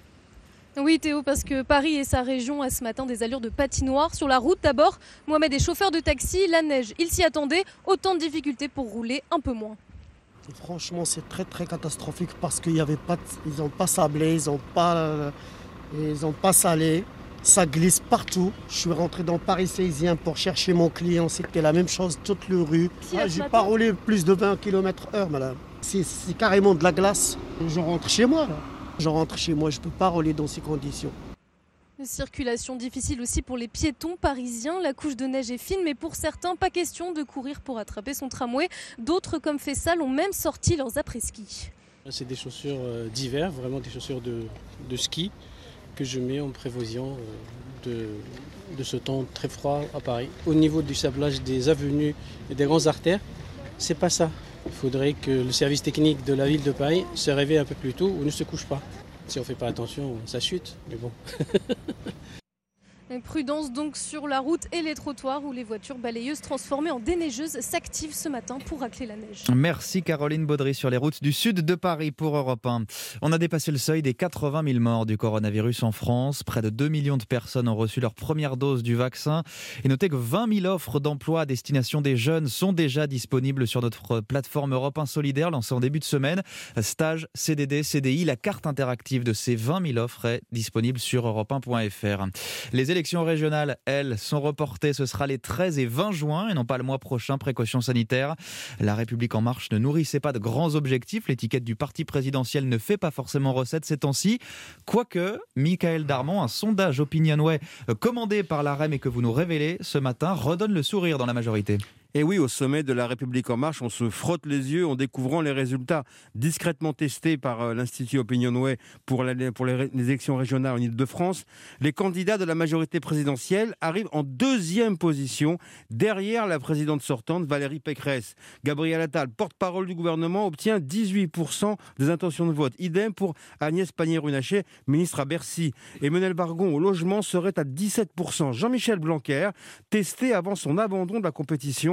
Oui Théo, parce que Paris et sa région a ce matin des allures de patinoire. Sur la route d'abord, Mohamed est chauffeur de taxi, la neige, il s'y attendait, autant de difficultés pour rouler un peu moins. Franchement c'est très très catastrophique parce qu'ils n'ont pas, pas sablé, ils n'ont pas, ils ont pas salé, ça glisse partout. Je suis rentré dans Paris Saisien pour chercher mon client, c'était la même chose, toute la rue. Ah, j'ai pas roulé plus de vingt kilomètres heure madame, c'est, c'est carrément de la glace. Je rentre chez moi là. Je rentre chez moi, je ne peux pas rouler dans ces conditions. Circulation difficile aussi pour les piétons parisiens. La couche de neige est fine, mais pour certains, pas question de courir pour attraper son tramway. D'autres, comme Fessal, ont même sorti leurs après-ski. C'est des chaussures d'hiver, vraiment des chaussures de, de ski que je mets en prévision de, de ce temps très froid à Paris. Au niveau du sablage des avenues et des grandes artères, c'est pas ça. Il faudrait que le service technique de la ville de Paris se réveille un peu plus tôt ou ne se couche pas. Si on ne fait pas attention, ça chute, mais bon. Prudence donc sur la route et les trottoirs où les voitures balayeuses transformées en déneigeuses s'activent ce matin pour racler la neige. Merci Caroline Baudry sur les routes du sud de Paris pour Europe un. On a dépassé le seuil des quatre-vingt mille morts du coronavirus en France. Près de deux millions de personnes ont reçu leur première dose du vaccin. Et notez que vingt mille offres d'emploi à destination des jeunes sont déjà disponibles sur notre plateforme Europe un Solidaire lancée en début de semaine. Stage, C D D, C D I, la carte interactive de ces vingt mille offres est disponible sur europe un point f r. Les élections régionales, elles, sont reportées. Ce sera les treize et vingt juin et non pas le mois prochain. Précaution sanitaire. La République En Marche ne nourrissait pas de grands objectifs. L'étiquette du parti présidentiel ne fait pas forcément recette ces temps-ci. Quoique, Michael Darmon, un sondage Opinionway commandé par l'A R E M et que vous nous révélez ce matin, redonne le sourire dans la majorité. Et oui, au sommet de La République En Marche, on se frotte les yeux en découvrant les résultats discrètement testés par l'Institut Opinionway pour, la, pour les, les élections régionales en Ile-de-France. Les candidats de la majorité présidentielle arrivent en deuxième position, derrière la présidente sortante Valérie Pécresse. Gabriel Attal, porte-parole du gouvernement, obtient dix-huit pour cent des intentions de vote. Idem pour Agnès Pannier-Runacher, ministre à Bercy. Emmanuel Vargon, au logement, serait à dix-sept pour cent. Jean-Michel Blanquer, testé avant son abandon de la compétition,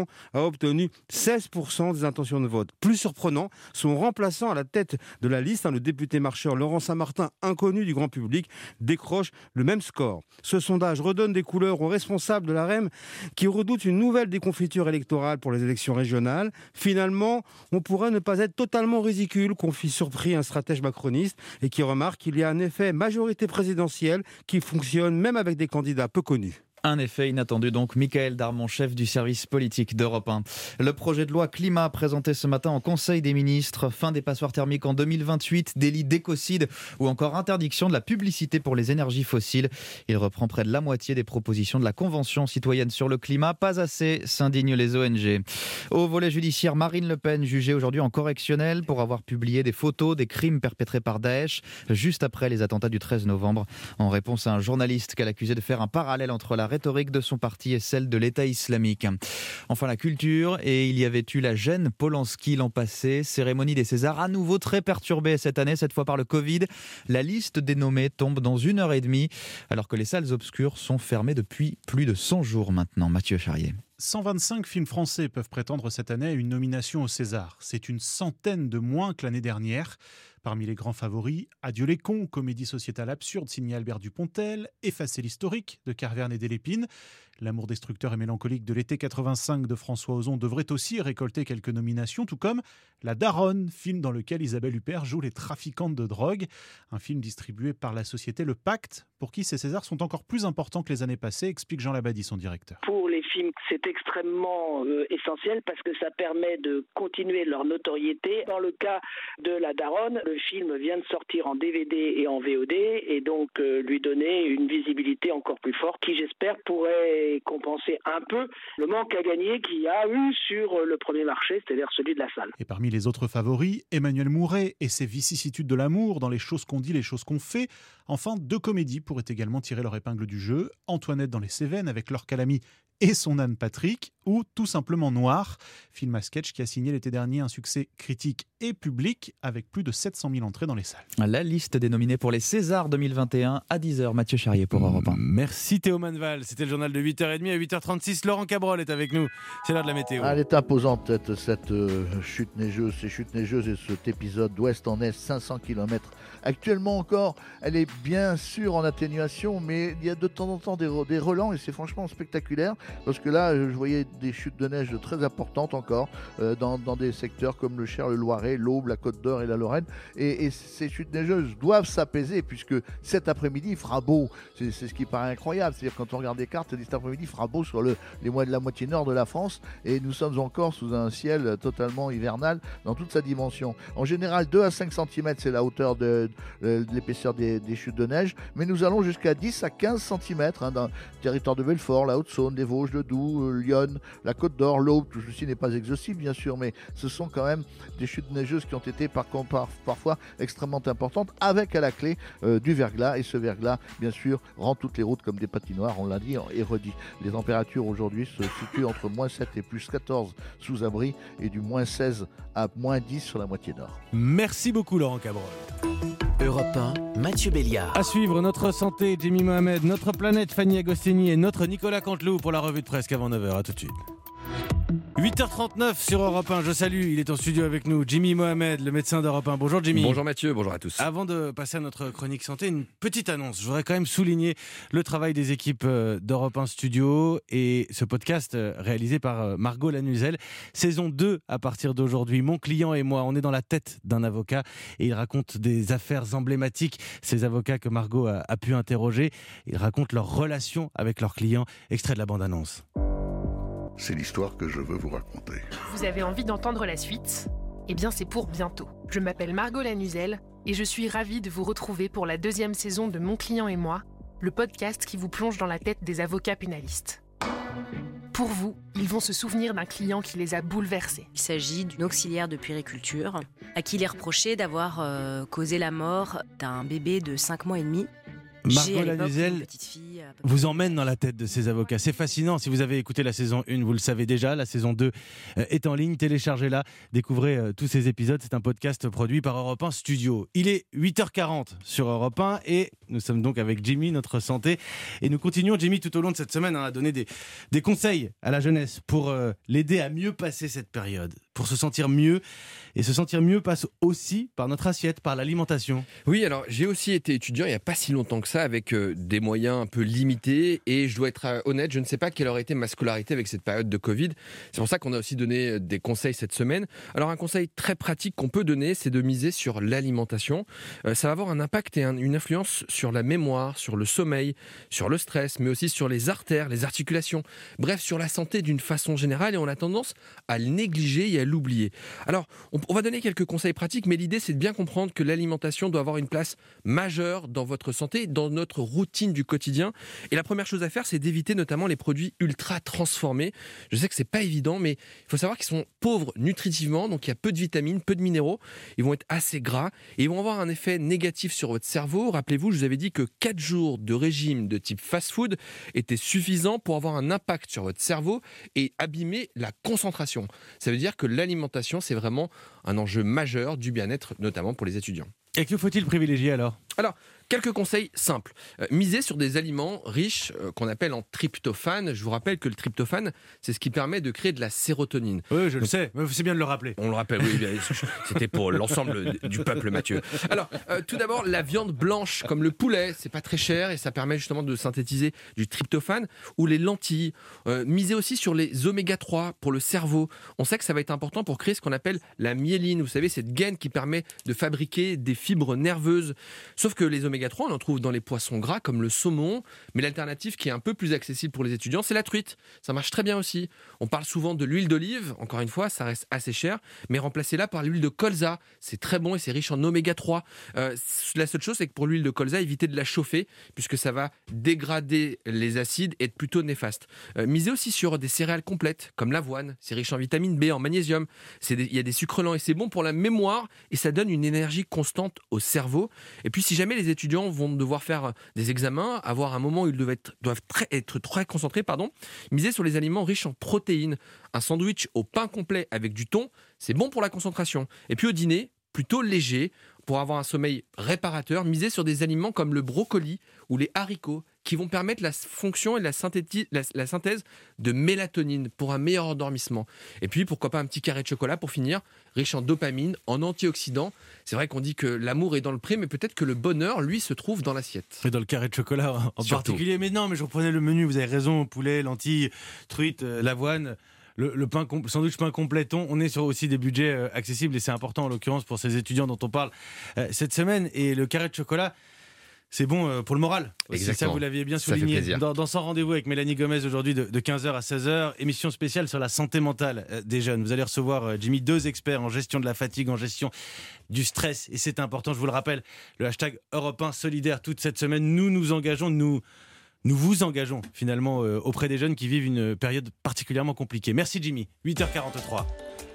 Mélenchon a obtenu seize pour cent des intentions de vote. Plus surprenant, son remplaçant à la tête de la liste, hein, le député marcheur Laurent Saint-Martin, inconnu du grand public, décroche le même score. Ce sondage redonne des couleurs aux responsables de l'A R E M qui redoutent une nouvelle déconfiture électorale pour les élections régionales. Finalement, on pourrait ne pas être totalement ridicule, confie surpris un stratège macroniste et qui remarque qu'il y a un effet majorité présidentielle qui fonctionne même avec des candidats peu connus. Un effet inattendu donc, Michael Darmon, chef du service politique d'Europe un. Le projet de loi climat présenté ce matin en Conseil des ministres, fin des passoires thermiques en deux mille vingt-huit, délit d'écocide ou encore interdiction de la publicité pour les énergies fossiles. Il reprend près de la moitié des propositions de la Convention citoyenne sur le climat. Pas assez, s'indignent les O N G. Au volet judiciaire, Marine Le Pen jugée aujourd'hui en correctionnel pour avoir publié des photos des crimes perpétrés par Daesh juste après les attentats du treize novembre, en réponse à un journaliste qu'elle accusait de faire un parallèle entre la rhétorique de son parti et celle de l'État islamique. Enfin, la culture, et il y avait eu la gêne Polanski l'an passé, cérémonie des Césars à nouveau très perturbée cette année, cette fois par le Covid. La liste des nommés tombe dans une heure et demie, alors que les salles obscures sont fermées depuis plus de cent jours maintenant. Mathieu Charrier. cent vingt-cinq films français peuvent prétendre cette année à une nomination au César. C'est une centaine de moins que l'année dernière. Parmi les grands favoris, Adieu les cons, comédie sociétale absurde signée Albert Dupontel, Effacer l'historique de Carverne et Delépine. L'amour destructeur et mélancolique de l'été quatre-vingt-cinq de François Ozon devrait aussi récolter quelques nominations, tout comme La Daronne, film dans lequel Isabelle Huppert joue les trafiquantes de drogue. Un film distribué par la société Le Pacte, pour qui ces Césars sont encore plus importants que les années passées, explique Jean Labadie, son directeur. Pour les films, c'est extrêmement euh, essentiel parce que ça permet de continuer leur notoriété. Dans le cas de La Daronne, le film vient de sortir en D V D et en V O D et donc euh, lui donner une visibilité encore plus forte qui, j'espère, pourrait compenser un peu le manque à gagner qu'il y a eu sur le premier marché, c'est-à-dire celui de la salle. Et parmi les autres favoris, Emmanuel Mouret et ses vicissitudes de l'amour dans Les choses qu'on dit, les choses qu'on fait. Enfin, deux comédies pourraient également tirer leur épingle du jeu. Antoinette dans les Cévennes avec Laure Calamy et son Anne Patrick, ou Tout simplement Noir, film à sketch qui a signé l'été dernier un succès critique et public avec plus de sept cent mille entrées dans les salles. La liste des nominés pour les Césars deux mille vingt et un à dix heures. Mathieu Charrier pour Europe un. Merci Théo Manval, c'était le journal de huit heures trente. À huit heures trente-six, Laurent Cabrol est avec nous. C'est l'heure de la météo. Elle est imposante cette, cette euh, chute neigeuse, ces chutes neigeuses et cet épisode d'ouest en est cinq cents kilomètres. Actuellement encore, elle est bien sûr en atténuation, mais il y a de temps en temps des, des relents et c'est franchement spectaculaire. Parce que là, je voyais des chutes de neige très importantes encore euh, dans, dans des secteurs comme le Cher, le Loiret, l'Aube, la Côte d'Or et la Lorraine. Et, et ces chutes neigeuses doivent s'apaiser puisque cet après-midi, il fera beau. C'est, c'est ce qui paraît incroyable. C'est-à-dire quand on regarde les cartes, cet après-midi, il fera beau sur le, les mois de la moitié nord de la France. Et nous sommes encore sous un ciel totalement hivernal dans toute sa dimension. En général, deux à cinq centimètres, c'est la hauteur de, de, de l'épaisseur des, des chutes de neige. Mais nous allons jusqu'à dix à quinze centimètres hein, dans le territoire de Belfort, la Haute-Saône, les Vosges, le Doubs, Lyon, la Côte d'Or, l'Aube. Tout ceci n'est pas exhaustif bien sûr, mais ce sont quand même des chutes neigeuses qui ont été par, par, parfois extrêmement importantes, avec à la clé euh, du verglas. Et ce verglas, bien sûr, rend toutes les routes comme des patinoires, on l'a dit et redit. Les températures aujourd'hui se situent entre moins sept et plus quatorze sous abri et du moins seize à moins dix sur la moitié nord. Merci beaucoup Laurent Cabrol. Europe un, Mathieu Béliard. À suivre, notre santé, Jimmy Mohamed, notre planète, Fanny Agostini et notre Nicolas Canteloup pour la revue de presse avant neuf heures. À tout de suite. huit heures trente-neuf sur Europe un, je salue, il est en studio avec nous, Jimmy Mohamed, le médecin d'Europe un. Bonjour Jimmy. Bonjour Mathieu, bonjour à tous. Avant de passer à notre chronique santé, une petite annonce. Je voudrais quand même souligner le travail des équipes d'Europe un Studio et ce podcast réalisé par Margot Lanuzel. Saison deux à partir d'aujourd'hui. Mon client et moi, on est dans la tête d'un avocat et il raconte des affaires emblématiques. Ces avocats que Margot a, a pu interroger, ils racontent leurs relations avec leurs clients. Extrait de la bande-annonce. C'est l'histoire que je veux vous raconter. Vous avez envie d'entendre la suite ? Eh bien, c'est pour bientôt. Je m'appelle Margot Lanuzel et je suis ravie de vous retrouver pour la deuxième saison de Mon client et moi, le podcast qui vous plonge dans la tête des avocats pénalistes. Pour vous, ils vont se souvenir d'un client qui les a bouleversés. Il s'agit d'une auxiliaire de puériculture à qui il est reproché d'avoir euh, causé la mort d'un bébé de cinq mois et demi. Margot Lanuzel vous emmène dans la tête de ces avocats. C'est fascinant. Si vous avez écouté la saison un, vous le savez déjà. La saison deux est en ligne. Téléchargez-la. Découvrez euh, tous ces épisodes. C'est un podcast produit par Europe un Studio. Il est huit heures quarante sur Europe un et Nous sommes donc avec Jimmy, notre santé. Et nous continuons, Jimmy, tout au long de cette semaine, hein, à donner des, des conseils à la jeunesse pour euh, l'aider à mieux passer cette période, pour se sentir mieux. Et se sentir mieux passe aussi par notre assiette, par l'alimentation. Oui, alors j'ai aussi été étudiant il n'y a pas si longtemps que ça, avec euh, des moyens un peu limités. Et je dois être euh, honnête, je ne sais pas quelle aurait été ma scolarité avec cette période de Covid. C'est pour ça qu'on a aussi donné des conseils cette semaine. Alors un conseil très pratique qu'on peut donner, c'est de miser sur l'alimentation. Euh, ça va avoir un impact et un, une influence sur la mémoire, sur le sommeil, sur le stress, mais aussi sur les artères, les articulations. Bref, sur la santé d'une façon générale, et on a tendance à le négliger et à l'oublier. Alors, on, on va donner quelques conseils pratiques, mais l'idée, c'est de bien comprendre que l'alimentation doit avoir une place majeure dans votre santé, dans notre routine du quotidien. Et la première chose à faire, c'est d'éviter notamment les produits ultra transformés. Je sais que c'est pas évident, mais il faut savoir qu'ils sont pauvres nutritivement, donc il y a peu de vitamines, peu de minéraux. Ils vont être assez gras et ils vont avoir un effet négatif sur votre cerveau. Rappelez-vous, je vous avais dit que quatre jours de régime de type fast-food étaient suffisants pour avoir un impact sur votre cerveau et abîmer la concentration. Ça veut dire que l'alimentation, c'est vraiment un enjeu majeur du bien-être, notamment pour les étudiants. Et que faut-il privilégier alors ? Alors, quelques conseils simples. Euh, misez sur des aliments riches euh, qu'on appelle en tryptophane. Je vous rappelle que le tryptophane, c'est ce qui permet de créer de la sérotonine. Oui, je Donc, le sais, mais c'est bien de le rappeler. On le rappelle, oui, bien, c'était pour l'ensemble du peuple, Mathieu. Alors, euh, tout d'abord, la viande blanche, comme le poulet, c'est pas très cher et ça permet justement de synthétiser du tryptophane, ou les lentilles. Euh, misez aussi sur les oméga trois pour le cerveau. On sait que ça va être important pour créer ce qu'on appelle la myéline. Vous savez, cette gaine qui permet de fabriquer des fibres nerveuses. Sauf que les oméga trois, on en trouve dans les poissons gras comme le saumon, mais l'alternative qui est un peu plus accessible pour les étudiants, c'est la truite. Ça marche très bien aussi. On parle souvent de l'huile d'olive, encore une fois, ça reste assez cher, mais remplacez-la par l'huile de colza. C'est très bon et c'est riche en oméga trois. Euh, la seule chose, c'est que pour l'huile de colza, évitez de la chauffer, puisque ça va dégrader les acides et être plutôt néfaste. Euh, misez aussi sur des céréales complètes, comme l'avoine. C'est riche en vitamine B, en magnésium. C'est des, il y a des sucres lents et c'est bon pour la mémoire et ça donne une énergie constante au cerveau. Et puis, si jamais les étudiants vont devoir faire des examens, avoir un moment où ils doivent être, doivent très, être très concentrés, pardon, misez sur les aliments riches en protéines. Un sandwich au pain complet avec du thon, c'est bon pour la concentration. Et puis au dîner, plutôt léger, pour avoir un sommeil réparateur, misez sur des aliments comme le brocoli ou les haricots, qui vont permettre la fonction et la, la, la synthèse de mélatonine pour un meilleur endormissement. Et puis, pourquoi pas un petit carré de chocolat pour finir, riche en dopamine, en antioxydants. C'est vrai qu'on dit que l'amour est dans le pré, mais peut-être que le bonheur, lui, se trouve dans l'assiette. Et dans le carré de chocolat en, en particulier. Mais non, mais je reprenais le menu, vous avez raison, poulet, lentilles, truite, euh, l'avoine... Le, le pain, le sandwich pain complet thon, on est sur aussi des budgets euh, accessibles et c'est important en l'occurrence pour ces étudiants dont on parle euh, cette semaine. Et le carré de chocolat, c'est bon euh, pour le moral. Exactement. C'est ça, vous l'aviez bien souligné. Dans, dans son rendez-vous avec Mélanie Gomez aujourd'hui de, de quinze heures à seize heures, émission spéciale sur la santé mentale euh, des jeunes. Vous allez recevoir, euh, Jimmy, deux experts en gestion de la fatigue, en gestion du stress. Et c'est important, je vous le rappelle, le hashtag Europe un solidaire toute cette semaine. Nous nous engageons, nous... Nous vous engageons finalement euh, auprès des jeunes qui vivent une période particulièrement compliquée. Merci Jimmy, huit heures quarante-trois.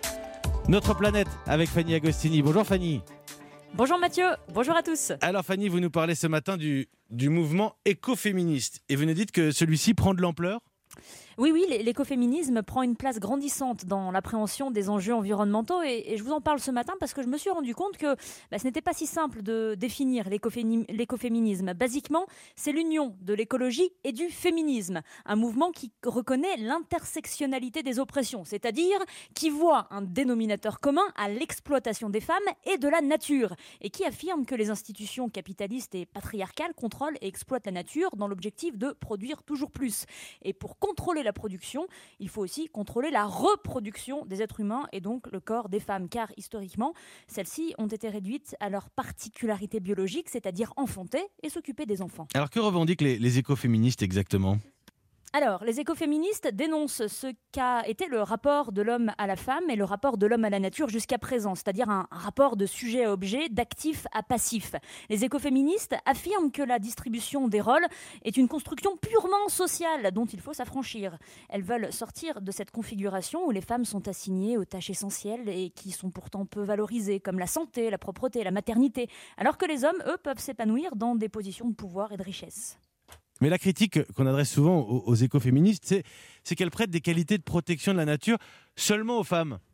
Notre planète avec Fanny Agostini. Bonjour Fanny. Bonjour Mathieu, bonjour à tous. Alors Fanny, vous nous parlez ce matin du, du mouvement écoféministe et vous nous dites que celui-ci prend de l'ampleur ? Oui, oui, l'écoféminisme prend une place grandissante dans l'appréhension des enjeux environnementaux et, et je vous en parle ce matin parce que je me suis rendu compte que bah, ce n'était pas si simple de définir l'écoféminisme. Basiquement, c'est l'union de l'écologie et du féminisme, un mouvement qui reconnaît l'intersectionnalité des oppressions, c'est-à-dire qui voit un dénominateur commun à l'exploitation des femmes et de la nature et qui affirme que les institutions capitalistes et patriarcales contrôlent et exploitent la nature dans l'objectif de produire toujours plus. Et pour contrôler la production, il faut aussi contrôler la reproduction des êtres humains et donc le corps des femmes, car historiquement, celles-ci ont été réduites à leur particularité biologique, c'est-à-dire enfanter et s'occuper des enfants. Alors que revendiquent les, les écoféministes exactement ? Alors, les écoféministes dénoncent ce qu'a été le rapport de l'homme à la femme et le rapport de l'homme à la nature jusqu'à présent, c'est-à-dire un rapport de sujet à objet, d'actif à passif. Les écoféministes affirment que la distribution des rôles est une construction purement sociale dont il faut s'affranchir. Elles veulent sortir de cette configuration où les femmes sont assignées aux tâches essentielles et qui sont pourtant peu valorisées, comme la santé, la propreté, la maternité, alors que les hommes, eux, peuvent s'épanouir dans des positions de pouvoir et de richesse. Mais la critique qu'on adresse souvent aux, aux écoféministes, c'est, c'est qu'elles prêtent des qualités de protection de la nature seulement aux femmes.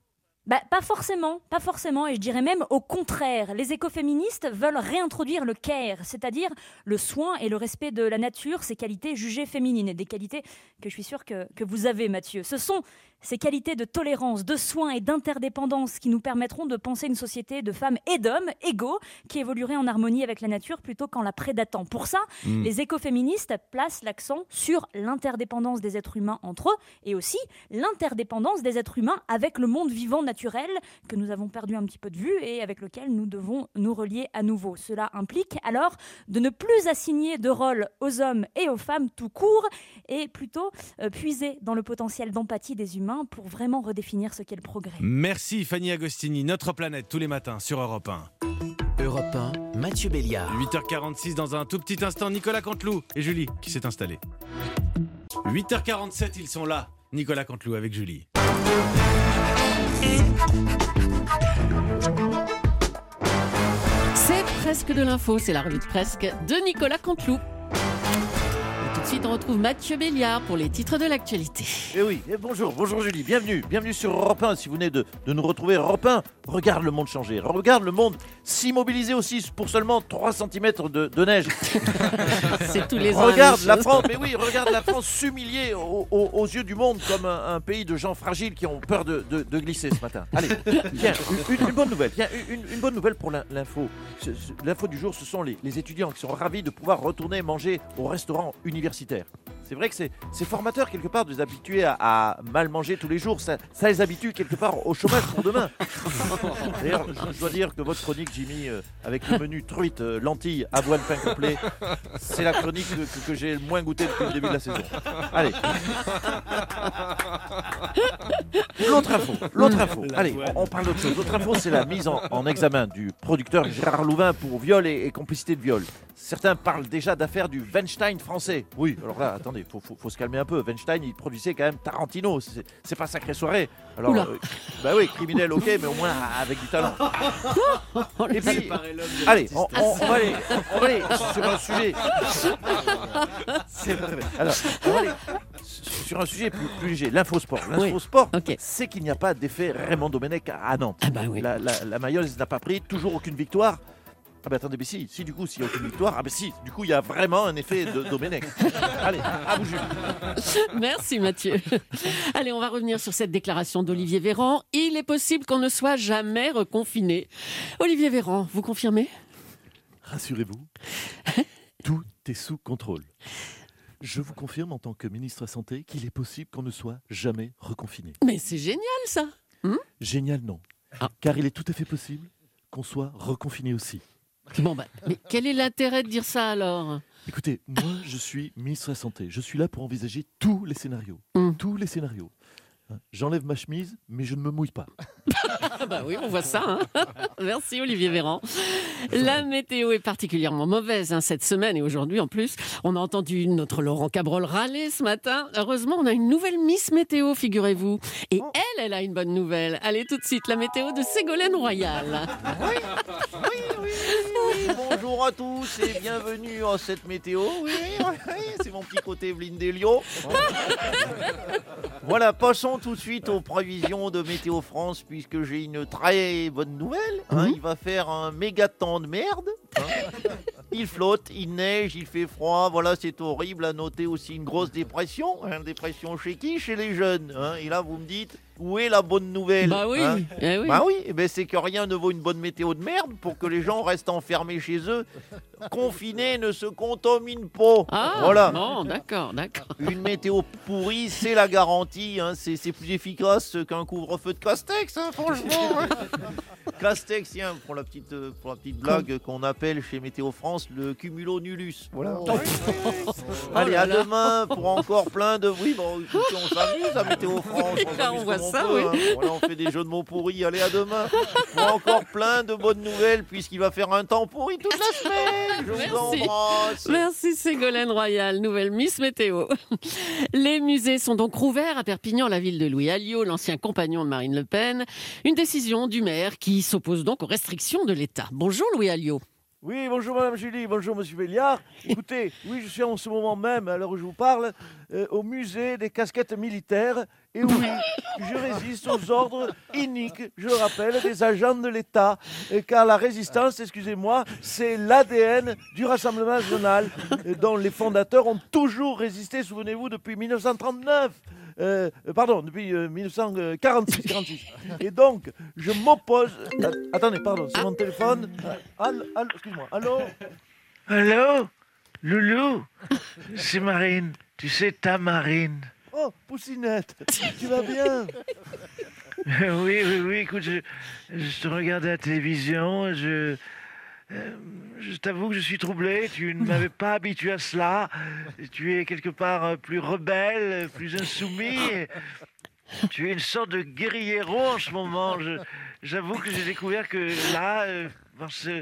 Bah, pas forcément, pas forcément, et je dirais même au contraire. Les écoféministes veulent réintroduire le care, c'est-à-dire le soin et le respect de la nature, ces qualités jugées féminines, et des qualités que je suis sûre que, que vous avez, Mathieu. Ce sont ces qualités de tolérance, de soin et d'interdépendance qui nous permettront de penser une société de femmes et d'hommes égaux, qui évoluerait en harmonie avec la nature plutôt qu'en la prédatant. Pour ça, mmh. les écoféministes placent l'accent sur l'interdépendance des êtres humains entre eux, et aussi l'interdépendance des êtres humains avec le monde vivant naturel que nous avons perdu un petit peu de vue et avec lequel nous devons nous relier à nouveau. Cela implique alors de ne plus assigner de rôle aux hommes et aux femmes tout court, et plutôt euh, puiser dans le potentiel d'empathie des humains pour vraiment redéfinir ce qu'est le progrès. Merci Fanny Agostini, Notre Planète tous les matins sur Europe un. Europe un, Mathieu Béliard. huit heures quarante-six, dans un tout petit instant, Nicolas Canteloup et Julie qui s'est installée. huit heures quarante-sept, ils sont là. Nicolas Canteloup avec Julie. C'est presque de l'info, c'est la revue de presque de Nicolas Canteloup. Tout de suite, on retrouve Mathieu Béliard pour les titres de l'actualité. Et oui, et bonjour, bonjour Julie, bienvenue, bienvenue sur Europe un. Si vous venez de, de nous retrouver, Europe un, regarde le monde changer, regarde le monde s'immobiliser aussi pour seulement trois centimètres de, de neige. C'est tous les ans. Regarde la France, mais oui, regarde la France s'humilier au, au, aux yeux du monde comme un, un pays de gens fragiles qui ont peur de, de, de glisser ce matin. Allez, tiens, une, une bonne nouvelle, tiens, une, une bonne nouvelle pour l'info. L'info du jour, ce sont les, les étudiants qui sont ravis de pouvoir retourner manger au restaurant universitaire. C'est vrai que c'est, c'est formateur quelque part de les habituer à, à mal manger tous les jours. Ça, ça les habitue quelque part au chômage pour demain. D'ailleurs, je, je dois dire que votre chronique, Jimmy, euh, avec le menu truite, euh, lentilles, avoine, pain complet, c'est la chronique que, que, que j'ai le moins goûté depuis le début de la saison. Allez. L'autre info, l'autre info. Allez, on, on parle d'autre chose. L'autre info, c'est la mise en, en examen du producteur Gérard Louvain pour viol et, et complicité de viol. Certains parlent déjà d'affaire du Weinstein français. Oui, alors là, attendez, faut, faut, faut se calmer un peu. Weinstein, il produisait quand même Tarantino. C'est, c'est pas sacrée soirée. Alors, euh, bah oui, criminel, ok, mais au moins avec du talent. Et puis, allez, on, on, on va aller, on va aller sur un sujet. C'est vrai. Alors, on va aller sur un sujet plus, plus léger, l'infosport. L'infosport, oui. Okay. C'est qu'il n'y a pas d'effet Raymond Domenech à Nantes. Ah bah oui. La, la, la Mayonnaise n'a pas pris, toujours aucune victoire. Ah ben attendez, mais si, si du coup, s'il n'y a aucune victoire, ah ben si, du coup, il y a vraiment un effet de Domenech. Allez, à vous, Jules. Merci, Mathieu. Allez, on va revenir sur cette déclaration d'Olivier Véran. Il est possible qu'on ne soit jamais reconfiné. Olivier Véran, vous confirmez ? Rassurez-vous, tout est sous contrôle. Je vous confirme en tant que ministre de la Santé qu'il est possible qu'on ne soit jamais reconfiné. Mais c'est génial, ça. Hum Génial, non. Ah. Car il est tout à fait possible qu'on soit reconfiné aussi. Bon bah, mais quel est l'intérêt de dire ça alors ? Écoutez, moi je suis ministre de la Santé. Je suis là pour envisager tous les scénarios. Mmh. Tous les scénarios. J'enlève ma chemise, mais je ne me mouille pas. Bah oui, on voit ça. Hein. Merci Olivier Véran. La météo est particulièrement mauvaise hein, cette semaine et aujourd'hui en plus. On a entendu notre Laurent Cabrol râler ce matin. Heureusement, on a une nouvelle Miss Météo, figurez-vous. Et oh. elle, elle a une bonne nouvelle. Allez tout de suite, la météo de Ségolène Royal. Oui, oui, oui, oui. Bonjour à tous et bienvenue à cette météo. Oui, oui, oui, c'est mon petit côté Evelyne Deslio. Voilà, passons tout de suite aux prévisions de Météo France, puisque j'ai une très bonne nouvelle. Hein, mmh. Il va faire un méga temps de merde. Hein. Il flotte, il neige, il fait froid. Voilà, c'est horrible. À noter aussi une grosse dépression. Hein, dépression chez qui ? Chez les jeunes. Hein. Et là, vous me dites, où est la bonne nouvelle ? Bah oui, hein eh oui. Bah oui, eh ben, c'est que rien ne vaut une bonne météo de merde pour que les gens restent enfermés chez eux. Confinés ne se contaminent pas. Ah, voilà. Bon, d'accord, d'accord. Une météo pourrie, c'est la garantie. Hein. C'est, c'est plus efficace qu'un couvre-feu de Castex, hein, franchement. Hein. Castex, tiens, pour la petite, pour la petite blague qu'on appelle chez Météo France le cumulonimbus. Voilà. Oh. Allez, oh à là demain pour encore plein de... Oui, bon, écoutez, on s'amuse à Météo France. On, là, on voit ça, peut, oui. Hein. Voilà, on fait des jeux de mots pourris. Allez, à demain pour encore plein de bonnes nouvelles, puisqu'il va faire un temps pourri toute la semaine. Je Merci. vous embrasse. Merci Ségolène Royal, nouvelle Miss Météo. Les musées sont donc rouverts à Perpignan, la ville de Louis Alliot, l'ancien compagnon de Marine Le Pen. Une décision du maire qui s'oppose donc aux restrictions de l'État. Bonjour Louis Alliot. Oui, bonjour Madame Julie, bonjour Monsieur Béliard. Écoutez, oui, je suis en ce moment même, à l'heure où je vous parle, euh, au musée des casquettes militaires. Et oui, je résiste aux ordres iniques, je le rappelle, des agents de l'État. Et car la résistance, excusez-moi, c'est l'A D N du Rassemblement national, euh, dont les fondateurs ont toujours résisté, souvenez-vous, depuis mille neuf cent trente-neuf. Euh, pardon, depuis euh, mille neuf cent quarante-six, quarante-six. Et donc, je m'oppose... Euh, attendez, pardon, c'est mon téléphone. Allô, allô, excuse-moi, allô Allô Loulou, c'est Marine. Tu sais, ta Marine. Oh, Poussinette, tu vas bien? Oui, oui, oui, écoute, je, je te regardais à la télévision, je... Euh, je t'avoue que je suis troublé, tu ne m'avais pas habitué à cela. Tu es quelque part euh, plus rebelle, plus insoumis. Et tu es une sorte de guerriero en ce moment. Je, j'avoue que j'ai découvert que là, euh, par ce,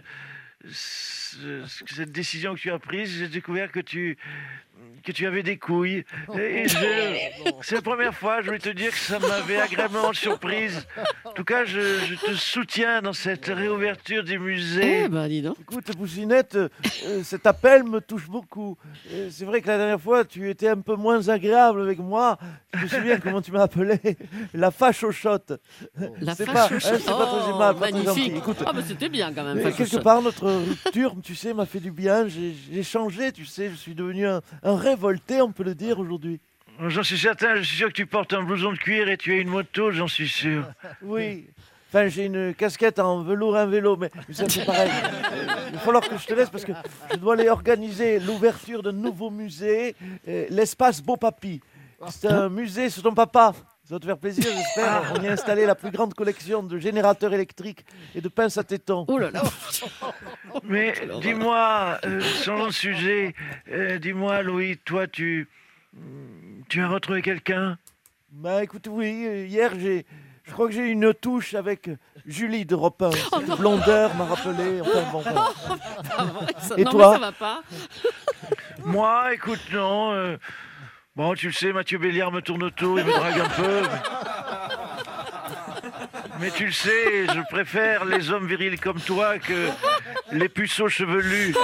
ce- cette décision que tu as prise, j'ai découvert que tu, que tu avais des couilles. Et je- c'est la première fois, je voulais te dire que ça m'avait agréablement surprise. En tout cas, je, je te soutiens dans cette réouverture des musées. Eh ben, dis donc. Écoute, Poussinette, euh, cet appel me touche beaucoup. Euh, c'est vrai que la dernière fois, tu étais un peu moins agréable avec moi. Je me souviens comment tu m'as appelé la fachochotte. La C'est pas, fachochotte. hein, c'est pas très aimable, pas très magnifique. gentil. Écoute, Ah, bah, c'était bien quand même. euh, quelque fachochotte. part, notre rupture, tu sais, m'a fait du bien. J'ai, j'ai changé, tu sais. Je suis devenu un, un révolté, on peut le dire aujourd'hui. J'en suis certain, je suis sûr que tu portes un blouson de cuir et tu as une moto, j'en suis sûr. Oui. Enfin, j'ai une casquette en velours, un vélo, mais, mais ça c'est pareil. Euh, Il va falloir que je te laisse parce que je dois aller organiser l'ouverture d'un nouveau musée, euh, l'espace Beau Papy. C'est un musée sur ton papa. Ça va te faire plaisir, j'espère. On y a installé la plus grande collection de générateurs électriques et de pinces à tétons. Oh là là. Mais dis-moi, euh, changeons de sujet, euh, dis-moi Louis, toi tu... Tu as retrouvé quelqu'un? Bah écoute, oui, euh, hier j'ai... Je crois que j'ai eu une touche avec Julie d'Europe un. Cette blondeur m'a rappelé. Enfin, bon, voilà. Ça- Et non, toi mais ça va pas. Moi, écoute, non. euh, Bon, tu le sais, Mathieu Béliard me tourne autour, il me drague un peu. Mais tu le sais, je préfère les hommes virils comme toi que les puceaux chevelus.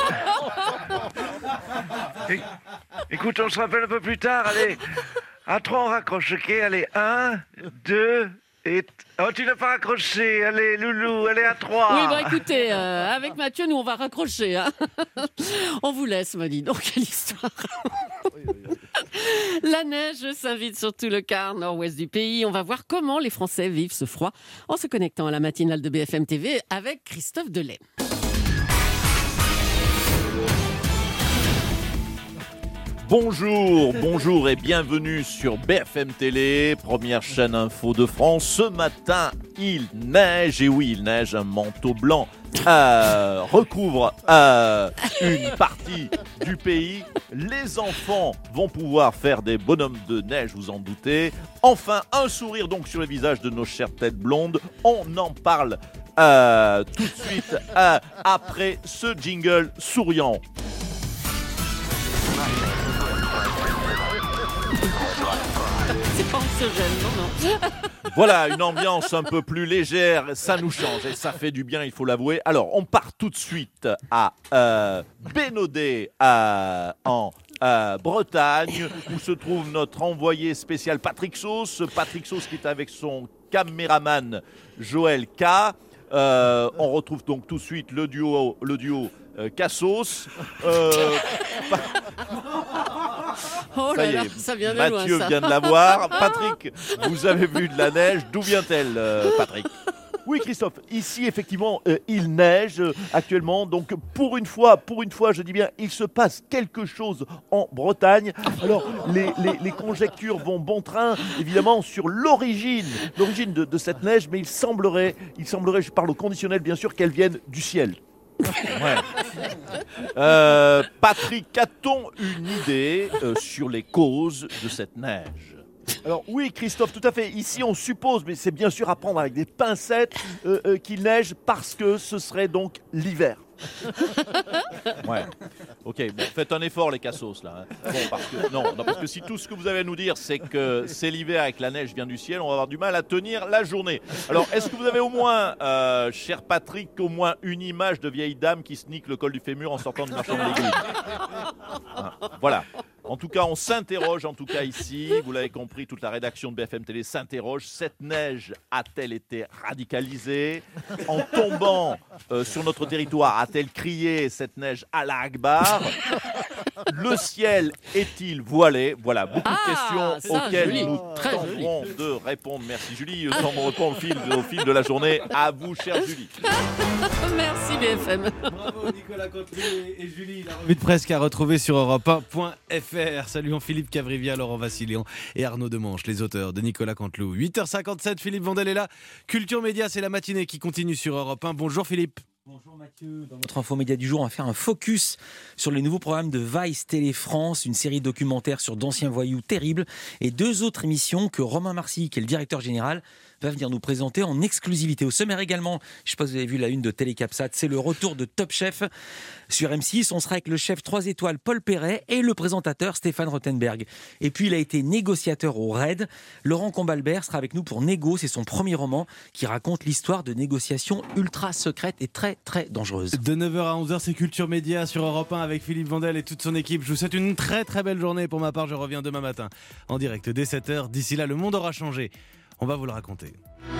É- Écoute, on se rappelle un peu plus tard, allez. À trois, on raccroche, ok? Allez, un, deux, et... t- Oh, tu n'as pas raccroché. Allez, Loulou, allez, à trois. Oui, bah écoutez, euh, avec Mathieu, nous on va raccrocher. Hein. On vous laisse, Mani. Donc, quelle histoire. La neige s'invite sur tout le quart nord-ouest du pays. On va voir comment les Français vivent ce froid en se connectant à la matinale de B F M T V avec Christophe Delay. Bonjour, bonjour et bienvenue sur B F M Télé, première chaîne info de France. Ce matin, il neige, et oui, il neige, un manteau blanc euh, recouvre euh, une partie du pays. Les enfants vont pouvoir faire des bonhommes de neige, vous en doutez. Enfin, un sourire donc sur le visage de nos chères têtes blondes. On en parle euh, tout de suite euh, après ce jingle souriant. C'est pas anxiogène, non, non. Voilà, une ambiance un peu plus légère, ça nous change et ça fait du bien, il faut l'avouer. Alors, on part tout de suite à euh, Bénodet, à- en euh, Bretagne, où se trouve notre envoyé spécial Patrick Sauce. Patrick Sauce qui est avec son caméraman Joël K. Euh, on retrouve donc tout de suite le duo, le duo euh, Cassos. Euh, Oh Ça là y là, est, ça vient de Mathieu loin, ça. vient de la voir. Patrick, vous avez vu de la neige. D'où vient-elle, euh, Patrick? Oui, Christophe, ici, effectivement, euh, il neige euh, actuellement. Donc, pour une fois, pour une fois, je dis bien, il se passe quelque chose en Bretagne. Alors, les, les- les conjectures vont bon train, évidemment, sur l'origine, l'origine de, de cette neige. Mais il semblerait, il semblerait, je parle au conditionnel, bien sûr, qu'elle vienne du ciel. Ouais. Euh, Patrick, a-t-on une idée euh, sur les causes de cette neige? Alors oui, Christophe, tout à fait. Ici, on suppose, mais c'est bien sûr à prendre avec des pincettes, euh, euh, qu'il neige parce que ce serait donc l'hiver. Ouais. Ok, bon, faites un effort les cassos là. Hein. Bon, parce que, non, non, parce que si tout ce que vous avez à nous dire c'est que c'est l'hiver et que la neige vient du ciel, on va avoir du mal à tenir la journée. Alors, est-ce que vous avez au moins, euh, cher Patrick, au moins une image de vieille dame qui se nique le col du fémur en sortant de marchand de l'église? Hein, voilà. En tout cas, on s'interroge, en tout cas ici, vous l'avez compris, toute la rédaction de B F M Télé s'interroge. Cette neige a-t-elle été radicalisée? En tombant euh, sur notre territoire, a-t-elle crié cette neige Allah Akbar? Le ciel est-il voilé? Voilà, beaucoup Ah, de questions ça, auxquelles joli. nous Très tenterons de répondre. Merci Julie, sans me répondre au fil, de, au fil de la journée. À vous, chère Julie. Merci B F M. Bravo Nicolas Canteloup et, et Julie. La revue de presse qu'à retrouver sur europe un point f r. Saluons Philippe Cavrivia, Laurent Vassilian et Arnaud Demanche, les auteurs de Nicolas Canteloup. huit heures cinquante-sept, Philippe Vandel est là. Culture Média, c'est la matinée qui continue sur Europe un. Bonjour Philippe. Bonjour Mathieu. Dans notre info média du jour, on va faire un focus sur les nouveaux programmes de Vice Télé France, une série documentaire sur d'anciens voyous terribles et deux autres émissions que Romain Marcy, qui est le directeur général, va venir nous présenter en exclusivité. Au sommaire également, je ne sais pas si vous avez vu la une de Télécapsat, c'est le retour de Top Chef sur M six. On sera avec le chef trois étoiles Paul Perret et le présentateur Stéphane Rothenberg. Et puis il a été négociateur au RAID. Laurent Combalbert sera avec nous pour Négo, c'est son premier roman qui raconte l'histoire de négociations ultra secrètes et très très dangereuses. De neuf heures à onze heures, c'est Culture Média sur Europe un avec Philippe Vandel et toute son équipe. Je vous souhaite une très très belle journée. Pour ma part, je reviens demain matin en direct dès sept heures. D'ici là, le monde aura changé. On va vous le raconter.